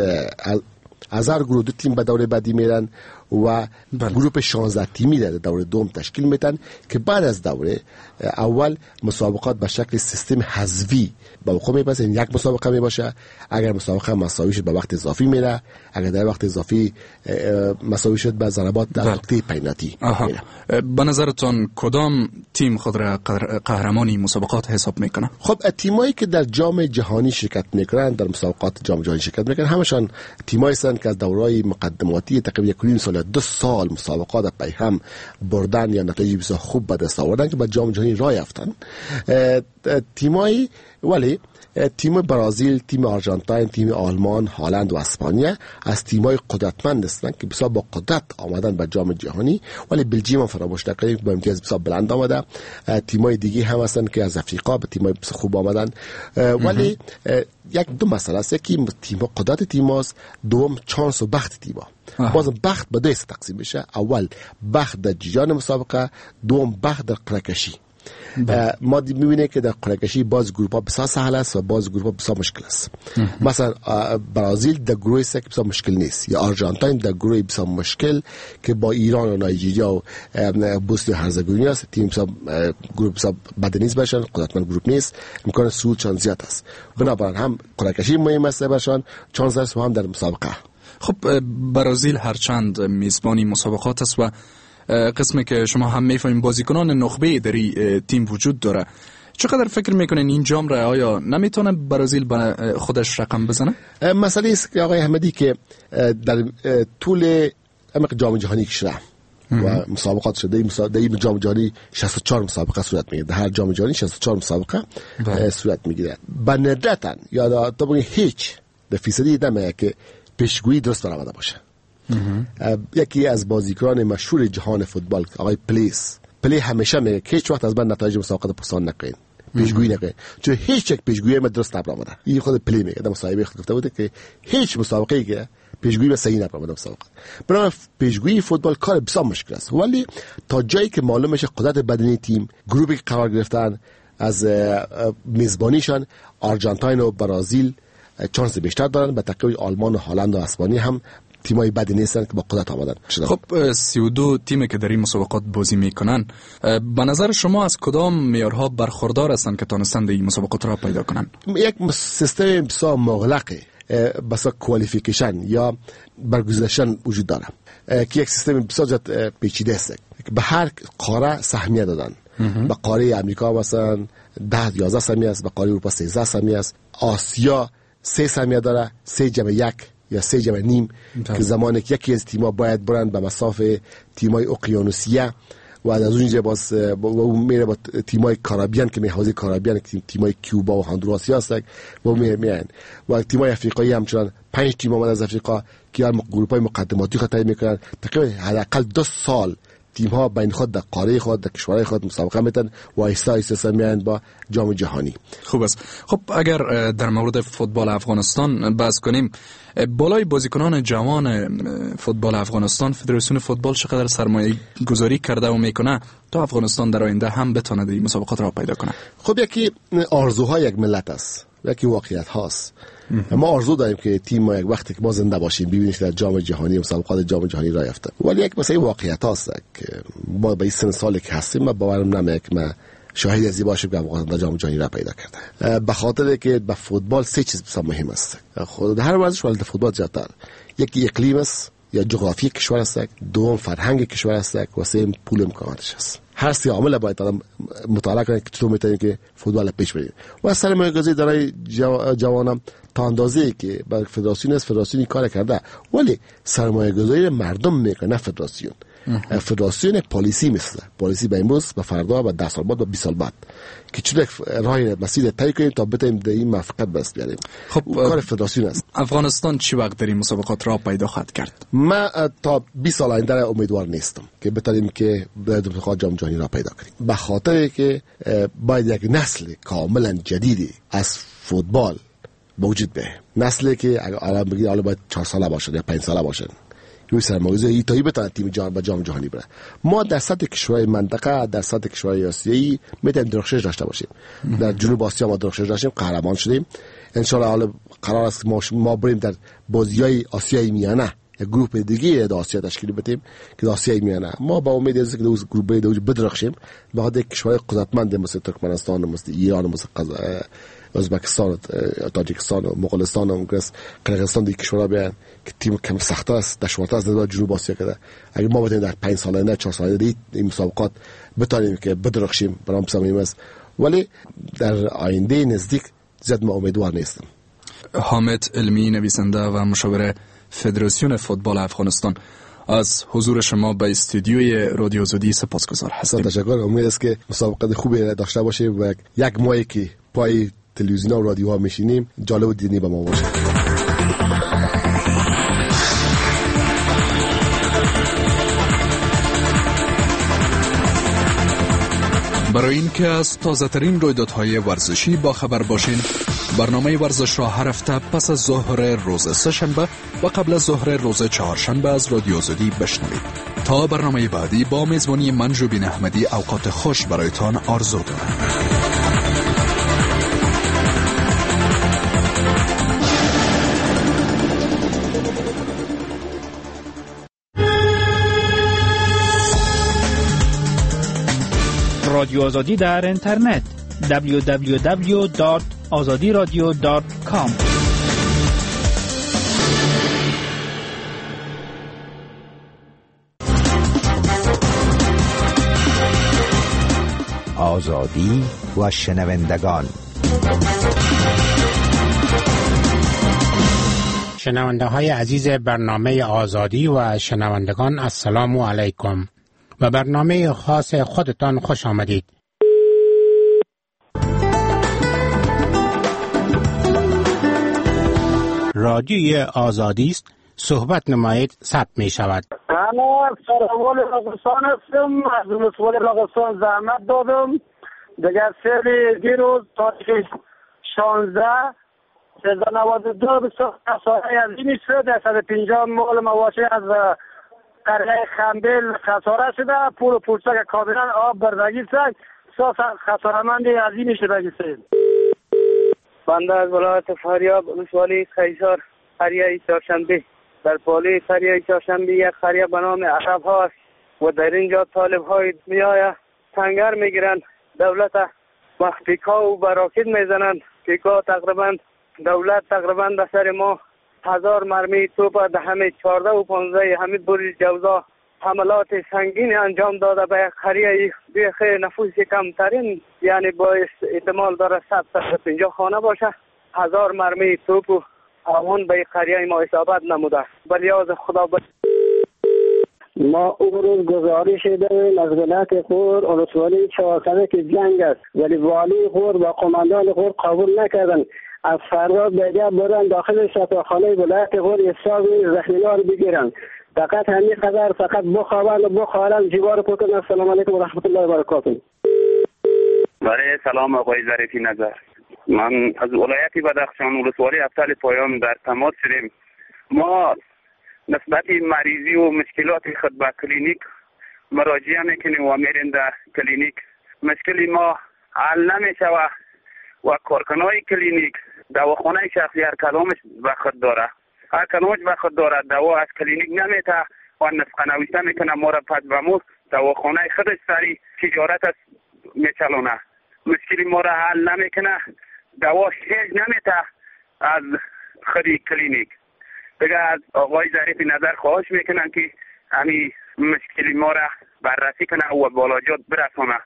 از هر گروه 2 تیم به دور بعدی میرن و گروه 16 تیمی در دور دوم تشکیل میدن که بعد از دوره اول مسابقات به شکل سیستم حذفی با وقوع میپذیره. یک مسابقه میباشه، اگر مسابقه مساوی شد به وقت اضافی میره، اگر در وقت اضافی مساوی شد به ضربات در نقطه پنالتی میره. به نظرتون کدام تیم خود را قهرمانی مسابقات حساب میکنه؟ خب تیمایی که در جام جهانی شرکت میکنن، در مسابقات جام جهانی شرکت میکنن، همشان تیمایی هستند که از دورهای مقدماتی تقریبا 1.5 سال 2 سال مسابقات پی هم بردن یا نتایج بسیار خوب به دست آوردن که به جام جهانی راه یافتن. تیمایی ولی تیم برزیل، تیم آرژانتین، تیم آلمان، هلند و اسپانیا از تیم‌های قدرتمند هستند که بسیار با قدرت آمدن به جام جهانی، ولی بلژیم هم فراموش نکنیم با امتیاز بسیار بلند آمده. تیم‌های دیگه هم هستند که از افریقا به تیم‌های بسیار خوب آمدن، ولی یک دو مسئله است. یکی تیم‌ها قدرت تیم‌هاست، دوم چانس و بخت تیم‌ها. باز بخت به 2 تقسیم میشه، اول بخت در جریان مسابقه، دوم بخت در قرعه‌کشی. ما میبینیم که در قرعه‌کشی باز گروه‌ها بسیار سهل است و باز گروه‌ها بسیار مشکل است. مثلا برزیل در گروه است که بسیار مشکل نیست، یا آرژانتین در گروه بسیار مشکل که با ایران و نایجریا و بوسنی و هرزگوینی است. تیم بسیار گروه بسیار بد نیست برشان، قدرتمند گروه نیست، امکان صعودشان زیاد است. بنابراین هم قرعه‌کشی مهم است برشان، چانس است هم در مسابقه. خب برزیل هرچند میزبانی مسابقات است و قسمی که شما هم میفهمین بازیکنان نخبه در تیم وجود داره، چقدر فکر میکنین این جام را آیا نمیتونه برزیل به خودش رقم بزنه؟ مسئله است که آقای احمدی که در طول جام جهانی که شده و مسابقات شده، در این جام جهانی 64 مسابقه صورت میگیره، در هر جام جهانی 64 مسابقه صورت میگیره. به ندرتن یا طبعا هیچ در فیصدی نمیگه که پیشگویی درست برآمده باشه. یکی از بازیکنان مشهور جهان فوتبال آقای پلی همیشه میگه که هیچ وقت از من نتایج مسابقات پسان نکنین، پیشگویی نکنین، چون هیچ یک پیشگویی من درست نبرآمده. این خود پلی میگه در مصاحبه گفته بوده که هیچ مسابقه‌ای که پیشگویی به صحیح نبرآمده مسابقه. برای پیشگویی فوتبال کار بسیار مشکل است، ولی تا جایی که معلوم میشه قدرت بدنی تیم، گروهی که قرار گرفتن از میزبانیشان آرژانتین و برزیل چانس بیشتر دارن، به تقوی آلمان و هلند و اسپانیا هم تیمای بدی نیستن که با قدرت آمدن. خب 32 تیمی که در این مسابقات بازی میکنن، به نظر شما از کدام معیارها برخوردار هستند که تونستند این مسابقات را پیدا کنن؟ یک سیستم بسیار مغلقه بسیار کوالیفیکیشن یا برگزیدن وجود داره که یک سیستم بسیار پیچیده است. به هر قاره سهمیه دادن. به قاره امریکا مثلا 10-11 سهمیه است، به قاره اروپا 13 سهمیه است، آسیا 3 سهمیه داره، 3+1 یا 3+9 که زمانی که یکی از تیم‌ها باید برن به مسافه تیم‌های اقیانوسیه و از اونجا باز میره با تیم‌های کارابیان که حوزه کارابیان که تیم‌های کیوبا و هندوراس هستند و میان و تیم‌های افریقایی همچنان 5 تیم اومد از افریقا که گروه‌های مقدماتی خطر میکنن. تقریبا حداقل 2 سال تیم‌ها بین خود در قاره خود در کشورهای خود مسابقه میتن و آهسته میان با جام جهانی. خوب است. خب اگر در مورد فوتبال افغانستان بحث کنیم، بالای بازیکنان جوان فوتبال افغانستان فدراسیون فوتبال چقدر سرمایه گذاری کرده و میکنه تا افغانستان در آینده هم بتونه این مسابقات را پیدا کنه؟ خب یکی آرزوهای یک ملت است، یکی واقعیت هاست. ما آرزو داریم که تیم ما یک وقتی که ما زنده باشیم ببینیم در جام جهانی مسابقات جام جهانی را یافته، ولی یک مسئله واقعیت هست که ما به این سن سالی که هستیم ما باورم نمیاد که ما شاهد از باشیم که افغانستان جام جهانی را پیدا کرده، به خاطر که به فوتبال 3 چیز بسیار مهم است. خود هر ورزش ولی فوتبال زیادتر، یکی اقلیم است یا جغرافی کشور است، دوم فرهنگ کشور است و سوم پول امکاناتش است. هر 3 عامل باید آدم مطالعه کنه که چطور میتونه که فوتبال پیش بره. و سرمایه‌گذاری برای جوانان تا اندازه‌ای که برای فدراسیون کار کرده، ولی سرمایه‌گذاری مردم میکنه، فدراسیون. فدراسیون پالیسی مثل پالیسی به امروز به فردا و 10 سال بعد و 20 سال بعد که چه راه مسیر طی کنیم تا بتونیم در این موفقیت دست بیاریم. خب کار فدراسیون است. افغانستان چی وقت در این مسابقات را پیدا خواهد کرد؟ ما تا 20 سال آینده امیدوار نیستم که بتونیم که در مسابقات جام جهانی را پیدا کنیم، به خاطر که باید یک نسل کاملا جدیدی از فوتبال موجود به، نسلی که الان بگید حالا باید 4 ساله باشن یا 5 ساله باشن روی سرمایه‌گذاری تا بتونه تیم جهان به جام جهانی بره. ما در سطح کشورهای منطقه، در سطح کشورهای آسیایی میتونیم درخشش داشته باشیم. در جنوب آسیا ما درخشش داشتیم، قهرمان شدیم. ان شاء الله حالا قرار است ما بریم در بازی‌های آسیای میانه یک گروه دیگه در آسیا تشکیل بدیم که در آسیای میانه ما با امید است که در گروه دیگه بدرخشیم به خاطر کشورهای قدرتمند مثل ترکمنستان، مثل ایران، مثل ازبکستان، تاجیکستان و مغولستان و قرقیزستان دیگه کشورها بیان که تیم کم سخت است، دشوارتر از در جنوب آسیا کرده. اگه ما بتونیم در 5 سال نه 4 سال دیگه این مسابقات بتونیم که بدرخشیم برام مهم است، ولی در آینده نزدیک زیاد ما امیدوار نیستم. حامد علمی، نویسنده و مشاور فدراسیون فوتبال افغانستان، از حضور شما به استودیوی رادیو آزادی سپاسگزار هستم. تشکر. امید است که مسابقات خوبی داشته باشیم و یک ماهی که پای تلویزیون و رادیوها میشینیم جالب و دیدنی به ما باشه. برای این که از تازه ترین رویدادهای ورزشی با خبر باشین، برنامه ورزش را هر هفته پس از ظهر روز سه‌شنبه و قبل از ظهر روز چهارشنبه از رادیو آزادی بشنوید. تا برنامه بعدی با میزبانی من جوبین احمدی اوقات خوش برایتان آرزو دارم. رادیو آزادی در اینترنت www.azadiradio.com. آزادی و شنوندگان. شنونده های عزیز برنامه آزادی و شنوندگان، السلام علیکم و برنامه خاص خودتان خوش آمدید. رادیوی آزادی است. صحبت نمایید ثبت می شود. انا سرحال راغستان هستم. از ولسوالی راغستان زحمت دادم. دیگر سری دیروز تاریخ 16 1392 بسیار خساره عظیمی شد. 150 مال مواشی از قریه خنبیل خساره شده. پول و پولچک کاملا آب بردگی شد. خسارمند عظیمی شده گیسید. بنده از ولایت فاریاب ولسوالی قیصر قریه چهارشنبه در پالی قریه چهارشنبه یک قریه به نام عرب هاست و در اینجا طالب های میایه تنگر میگیرند. دولت پیکا و براکت میزنند. پیکا تقریبا دولت تقریبا به سر ما 1000 مرمی توپ ده همه 14 و 15 همه برج جوزا حملات سنگین انجام داده به یک قریه بیخ نفوس کمترین، یعنی با احتمال داره 150 خانه باشه. 1000 مرمی توپ و آون به قریه ما اصابت نموده. بلیاز خدا ما او روز گزارش داریم از ولایت خور ولسوالی چهارشنبه که جنگ است، ولی والی خور و قماندان خور قبول نکردن. از فردا بیجا برن داخل شفاخانه ولایت خور حساب زخمی‌ها رو بگیرن. فقط همین قدر فقط بخوابن و بخوارن جیوار پوکن. السلام علیکم و رحمت الله و برکاته. برای سلام آقای ظریفی نظر، من از ولایت بدخشان ولسوالی ابطال پایان در تماس شدیم. ما نسبت مریضی و مشکلات خود به کلینیک مراجعه میکنیم و میریم در کلینیک. مشکلی ما حل نمیشوه و کارکنای کلینیک دواخانه شخصی هر کلامش به خود داره. هر کلامش به خود داره. دوا از کلینیک نمیته و نسخه نوشته میکنه ما را پس بموز دواخانه خودش سری تجارت است میچلونه. مشکلی ما را حل نمیکنه. دوا هیچ نمیته از خودی کلینیک. دیگه از آقای ظریفی نظر خواهش میکنن که همین مشکلی ما را بررسی کنه و بالاجات برسانه.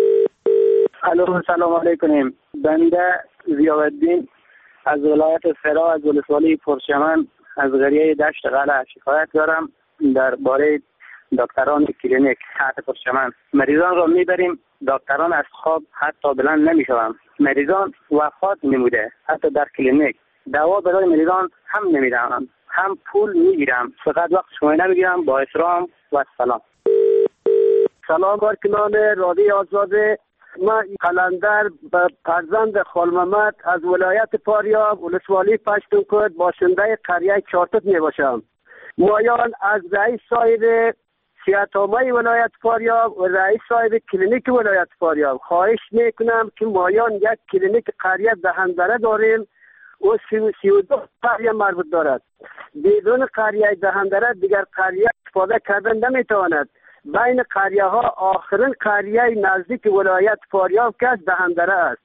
سلام علیکم. بنده ضیاءالدین از ولایت فرا از ولسوالی پرچمن از قریه دشت قلعه شکایت دارم درباره دکتران کلینیک تحت پرچمن. مریضان را میبریم، دکتران از خواب حتی بلند نمیشوند. مریضان وفات نموده حتی در کلینیک. دوا برای مریضان هم نمیدهم، هم پول میگیرم، فقط وقت شما نمیگیرم. با احترام و سلام. سلام بارکنان رادیوی آزاده. من قلندر فرزند خال محمد از ولایت فاریاب ولسوالی پشتونکوت باشنده قریه چارتوت می باشم. مایان از رئیس صاحب سیاتامای ولایت فاریاب و رئیس صاحب کلینیک ولایت فاریاب خواهش میکنم که مایان یک کلینیک قریه دهندره داریم و 32 قریه مربوط دارد. بدون قریه دهندره دیگر قریه استفاده کردن نمیتواند. بین قریه ها آخرین قریه نزدیک ولایت فاریاب که دهندره است.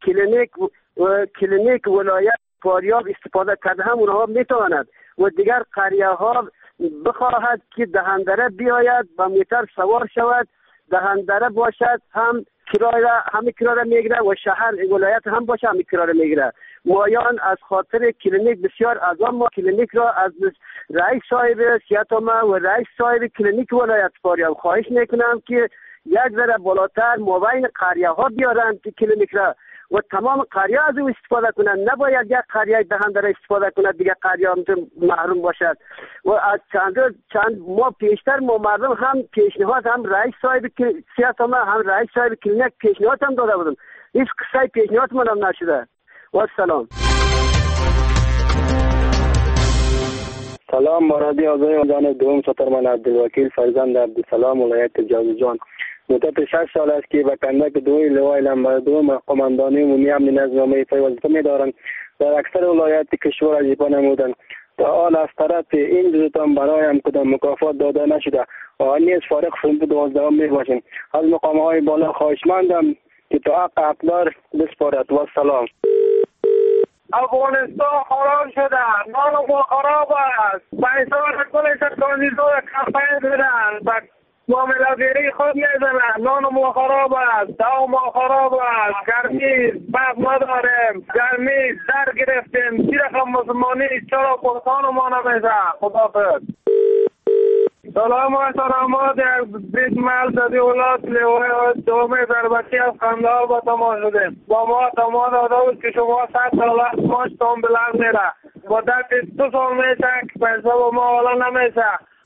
کلینیک ولایت فاریاب استفاده کرده هم اونها میتواند و دیگر قریه ها بخواهد که دهندره بیاید و میتر سوار شود، دهندره باشد، هم همه کرایه میگیره و شهر ولایت هم باشه همه کرایه میگیره. مایان از خاطر کلینیک بسیار از ما کلینیک را از رئیس صاحب سیاتاما و رئیس صاحب کلینیک ولایت فاریاب خواهش میکنم که یک ذره بالاتر مابین قریه ها بیارن که کلینیک را و تمام قریه از او استفاده کنند. نباید یک قریه دهنده را استفاده کند دیگه قریه محروم باشد. و از چند ماه پیشتر ما مردم هم پیشنهاد هم رئیس صاحب سیاتاما هم رئیس صاحب کلینیک پیشنهاد هم داده بودم. هیچ قصه پیشنهاد منم نشده. و سلام. سلام با رادیو آزادی جان دوم سطر من عبدالوکیل فرزند عبدالسلام ولایت جوزجان. مدت 6 سال است که به کندک دوی لوای لمبر دوم قماندانی عمومی امن نظامی وظیفه می‌دارند. در اکثر ولایات کشور وظیفه نمودند. تا حال از طرف این دوستان برایم کدام مکافات داده نشده. آنیز فارغ فند 12 میباشیم. از مقام‌های بالا خواهشمندم که تا حق اقدار بسپارد. و سلام. افغانستان خراب شده، مال ما خراب است. پیسان کلش کاندیدو کمپین بدن، معامله‌گری خود میزنن. نان ما خراب است، دو ما خراب است. گرمی برق نداریم، گرمی در گرفتیم. چی رقم مسلمانی چرا پرسان ما نمیشه؟ خداحافظ. سلامات بیت مال دادی اولاد لیوه دومی دربتی از قندال با تمام شدیم. با ما تمام داده بود که شما 7 سال وقت ماش تام بلند میره. مدت 2 سال میشه که پیسه با ما حالا نمیشه.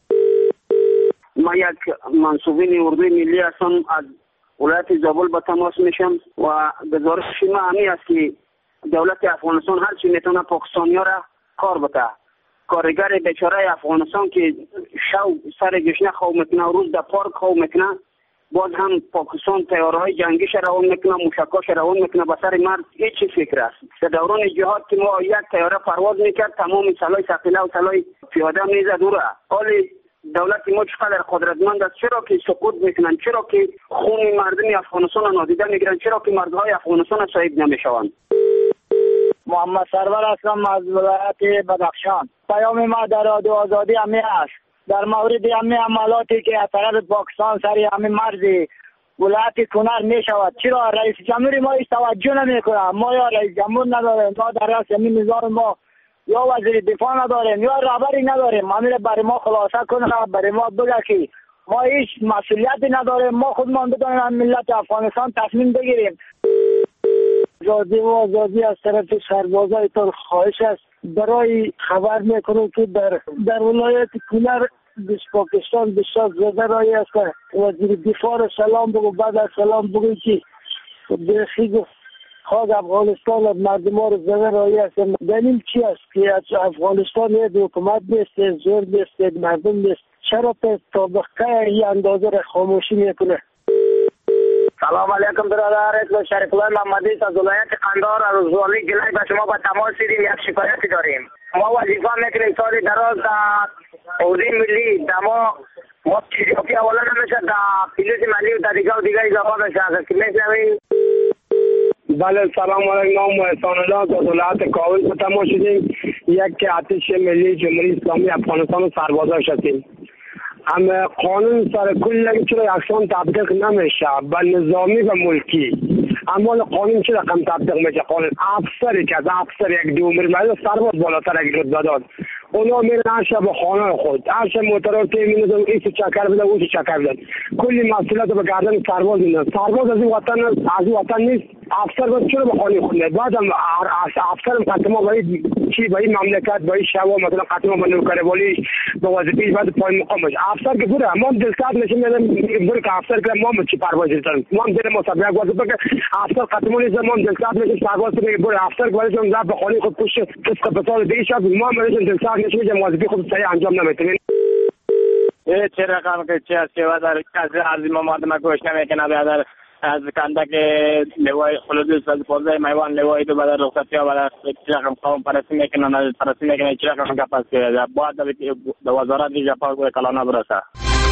ما یک منصوبین اردوی ملی هستم، از ولایت زابل با تماس میشم و گزارش ما همی است که دولت افغانستان هر چی میتونه پاکستانیا را کار بده. کارگر بیچاره افغانستان که شو سر گشنه خواب میکنه و روز در پارک خواب میکنه، باز هم پاکستان تیارهای جنگیش روان میکنه، موشکاش روان میکنه، به سر مرد هیچ فکر است. در دوران جهاد که ما یک تیاره پرواز میکرد، تمام سلای ثقیله و سلای پیاده میزد او را. حالی دولت ما چقدر قدرتمند است، چرا که سقوط میکنن، چرا که خون مردم افغانستان نادیده میگیرن، چرا که مردهای افغانستان صاحب نمیشوند. محمد سرور هستم از ولایت بدخشان. پیام ما در رادیو آزادی همی است در مورد همه عملاتی که از طرف پاکستان سری همه مرز ولایت کنر می شود. چرا رئیس جمهور ما هیچ توجه نمی کنه؟ ما یا رئیس جمهور نداریم، ما در راست همین نظام ما یا وزیر دفاع نداریم یا رهبری نداریم. همین برای ما خلاصه کنه، برای ما بگه که ما هیچ مسئولیتی نداریم، ما خودمان بدانیم ملت افغانستان تصمیم بگیریم. آزادی از طرف سربازای تر خواهش است برای خبر میکنم که در ولایت کنر پاکستان بسیار زیاده رایی است. وزیر دفاع سلام بگو، بعد از سلام بگو که بخی خواهد افغانستان مردم ها رو زیاده رایی است. دلیل چی است که از افغانستان یک حکومت نیست، زور نیست، مردم نیست، چرا تا بخیر این اندازه را خاموشی میکنه؟ سلام علیکم برادر، اسم شریف الله محمدی از ولایت قندهار از روزوانی گلای به شما با تماس دیدیم. یک شکایتی داریم. ما وظیفه میکنیم سال دراز در حوزه ملی در ما چیزی اولا نمیشه در پیلوت ملی و در دیگه اضافه بشه که میشنویم. بله سلام علیکم، نام احسان الله از ولایت کابل با تماس شدیم. یک ارتش ملی جمهوری اسلامی افغانستان و سربازاش هستیم. اما قانون سر کل چرا یکسان تطبیق نمیشه به نظامی و ملکی؟ اما قانون چه رقم تطبیق میشه؟ قانون افسری که از افسر یک دومر ملی سرباز بالاتر یک رتبه داد، اونا میرن هر شب به خانه خود، هر شب موتور تیمی ندارن، ایسو چکر بدن، اوسو چکر بدن، کلی مسئولیت به گردن سرباز میدن. سرباز از این وطن نیست. افسر باید چرا به خانه خود نید؟ بعد هم افسر قطعا باید چی به این مملکت به این شوا مثلا قطعا به نوکروالی به وظیفه بعد پای مقام باشه. افسر که بوده ما دلسرد نشه میدن بوده که افسر که ما چی پروازی داریم، ما هم دل مسابقه وظیفه که افسر قطعا نیست، ما دلسرد نشه پرواز میگه بوده افسر که ولی جون به خانه خود پوش طبق بسال دیگه شب ما هم دلسرد نشه میگه وظیفه خود صحیح انجام نمیتونیم. چه رقم که چه است که در از ما مردم گوش نمیکنه بیادر از کندک لوای خلودوس از پوزه میوان لوای تو بدر رخصتی ها بدر چه رقم قوم پرستی میکنن از پرستی میکنن چه رقم گپ که باید در وزارت جپا گوی کلانا برسه.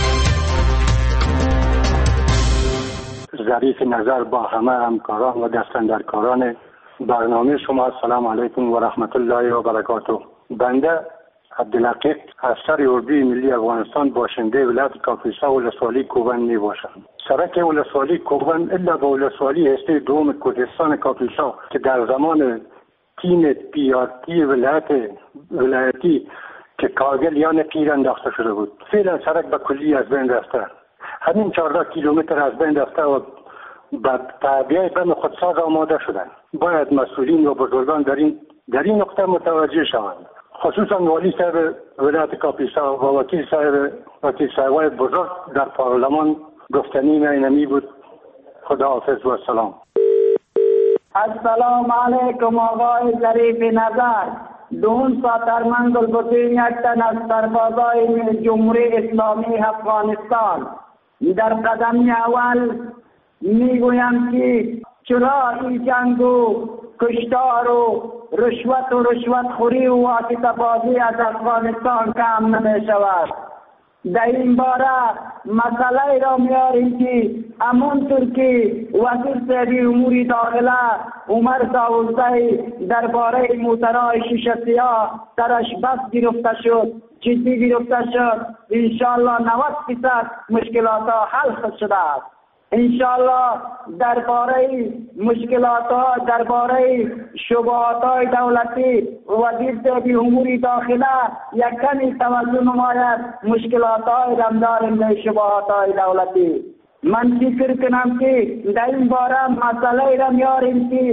ظریف نظر با همه همکاران و دستاندرکاران برنامه شما السلام علیکم و رحمت الله و برکاته. بنده عبدالحقیق افسر اردوی ملی افغانستان باشنده ولایت کاپیسا ولسوالی کوبن می باشم. سرک ولسوالی کوبن الا به ولسوالی هسته دوم کردستان کاپیسا که در زمان تیم پیارتی ولایتی که کارگل یا پیر انداخته شده بود، فعلا سرک به کلی از بین رفته. همین 14 کیلومتر از بین رفته و به تعبیه بین خودساز آماده شدن. باید مسئولین و بزرگان در این نقطه متوجه شوند، خصوصا والی صاحب ولایت کاپیسا و وکیل صاحب بزرگ در پارلمان گفتنی نمی بود. خدا حافظ و سلام. السلام علیکم آقای ظریف نظر. دون ساترمند البطین یکتن از سربازای جمهوری اسلامی افغانستان. در قدم اول میگویم که چرا این جنگ و کشتار و رشوت خوری و واسطه بازی از افغانستان کم نمی شود. در این باره مسئله را میاریم که همونطور که وزیر صاحب امور داخله عمر داوودزی درباره موترهای شیشه سیاه سرش بس گرفته شد، جدی گرفته شد، انشاءالله 90% مشکلات ها حل شده است. انشاءالله درباره مشکلات ها، درباره شبهات های دولتی وزیر صاحب امور داخله یک کمی توجه نماید مشکلات های داریم در شبهات های دولتی. من فکر کنم که در این باره مسئله را میاریم که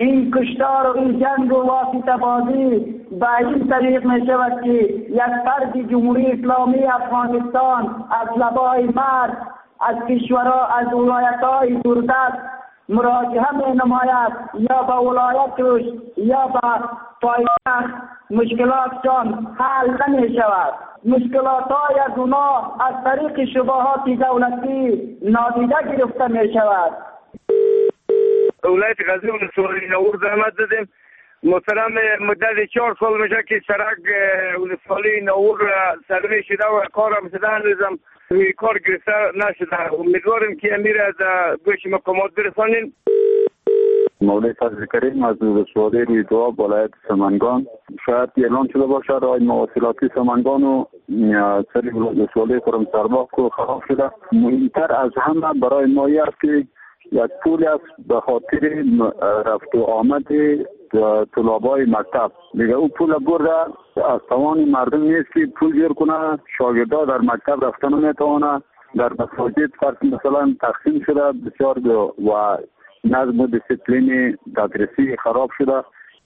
این کشتار و این جنگ و واسطه بازی به این طریق می شود که یک فرد جمهوری اسلامی افغانستان از لبای مرد از کشورها از ولایت‌های دوردست مراجعه می نماید یا به ولایتش یا به پایتخت مشکلاتشان حل نمی شود. مشکلات‌های از اونا از طریق شبهات دولتی نادیده گرفته می شود. ولایت غزنی ولسوالی نور زحمت دادیم. محترم مدت 4 سال میشه که سرک ولسوالی نور سروی شده و کار هم شده، هنوزم روی کار گرفته نشده. امیدواریم که امیر از گوش مقامات برسانیم. مولوی فضل کریم از ولسوالی روی دواب ولایت سمنگان. شاید اعلان شده باشه راه مواصلاتی سمنگان و سری ولسوالی خرم سرباق کو خراب شده. مهمتر از همه برای ما است که یک پول است به خاطر رفت و آمد طلابای مکتب. دیگه او پول برده از توان مردم نیست که پول جور کنه. شاگردا در مکتب رفتن نمیتونه. در مساجد فرق مثلا تقسیم شده بسیار و نظم و دیسیپلین تدریسی خراب شده.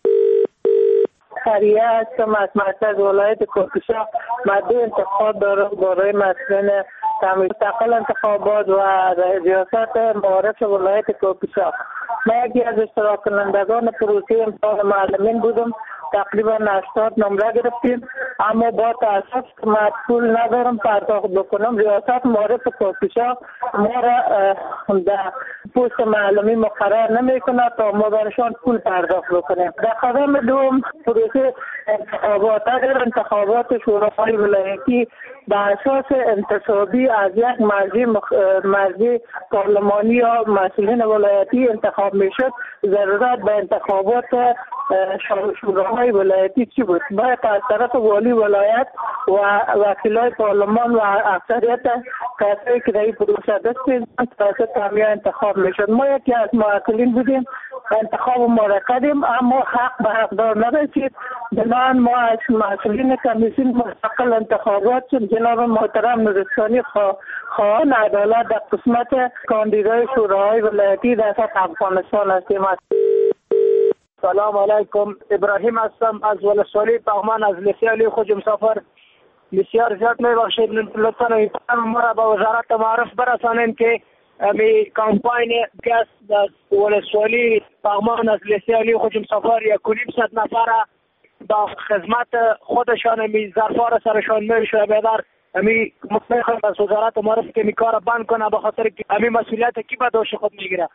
خریه هستم از مرکز ولایت کهکشان. مدو انتخاب دارم برای مسئولین مستقل انتخابات و ریاست معارف ولایت کهکشان. من یکی از اشتراک کنندگان پروسه امتحان معلمین بودم. تقریبا 80 نمره گرفتیم، اما با تاسف که من پول ندارم پرداخت بکنم. ریاست معارف کهکشان ما را در پست معلمی مقرر نمیکنه تا ما برشان پول پرداخت بکنیم. در قدم دوم پروسه انتخابات. اگر انتخابات شوراهای ولایتی به اساس انتصابی از یک مرجع پارلمانی یا مسئولین ولایتی انتخاب میشد، ضرورت به انتخابات شوراهای ولایتی چی بود؟ باید از طرف والی ولایت و وکیلای پارلمان و اکثریت کسایی که در این پروسه دست میزنند توسط همه انتخاب میشد. ما یکی از معطلین بودیم، انتخاب ما را کردیم، اما حق به حقدار نرسید. بنابراین ما از مسئولین کمیسیون مستقل انتخابات جناب محترم نورستانی خواهان عدالت در قسمت کاندیدای شوراهای ولایتی در سطح افغانستان هستیم. سلام علیکم، ابراهیم هستم از ولسوالی پغمان از لیسه علی خوج مسافر. بسیار زیاد میبخشید، لطفا ما را به وزارت معارف برسانید که می کمپاین گس در ولسوالی پغمان از لیسه علی خوج مسافر 1.5 نفر با خدمت خودشان می ظرفا را سرشان میشه بیدار امی مطمئن از وزارت معارف که می کار بند کنه، به خاطر که امی مسئولیت کی به دوش خود میگیره.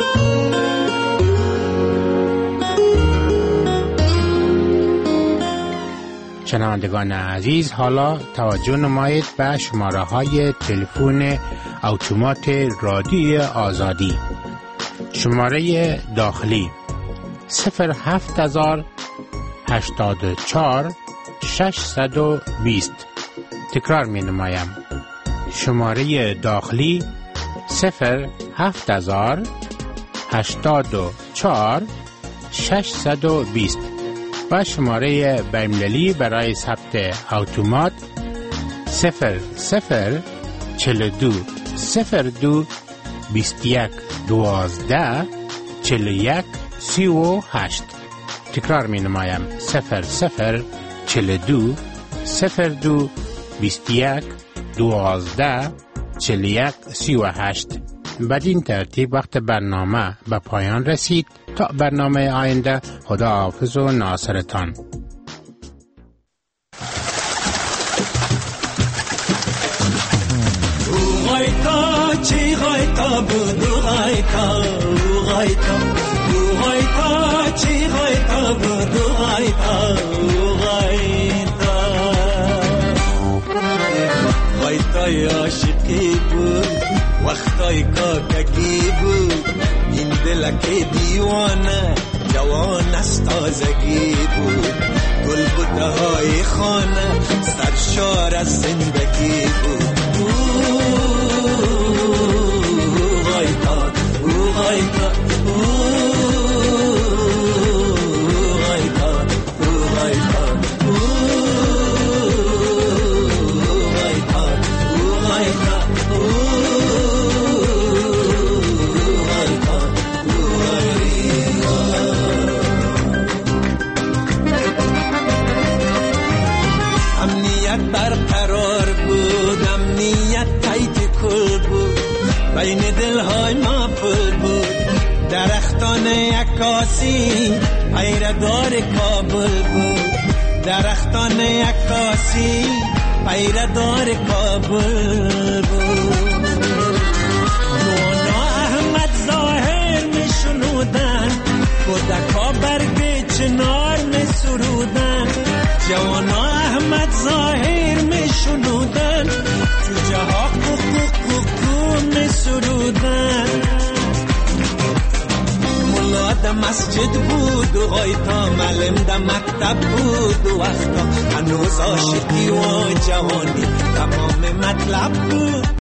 شنوندگان عزیز، حالا توجه نمایید به شماره های تلفن اتومات رادیوی آزادی. شماره داخلی 07084 620. تکرار می نمایم. شماره داخلی 07084 620 و شماره بین‌المللی برای ثبت اتومات 0042 02 21 12 41 38. تکرار می نمایم 0042 02 21 12 41 38. بدین ترتیب وقت برنامه به پایان رسید. تا برنامه آینده، خدا حافظ و ناصرتان. وقتای کاکگی بود این دلک دیوانه جوان از تازگی بود. گل بوته های خانه سرشار از زندگی بود. غایتا غایتا بین دلهای ما پول بود درختان عکاسی پیردار کابل بود درختان عکاسی پیردار کابل بود نونا احمد ظاهر می شنودن کودکا برگ چنار می سرودن جوانا احمد ظاهر می شنودن جوجه ها کوکو می سرودن ملا در مسجد بود و غایتا معلم در مکتب بود و وقتا هنوز عاشقی و جوانی تمام مطلب بود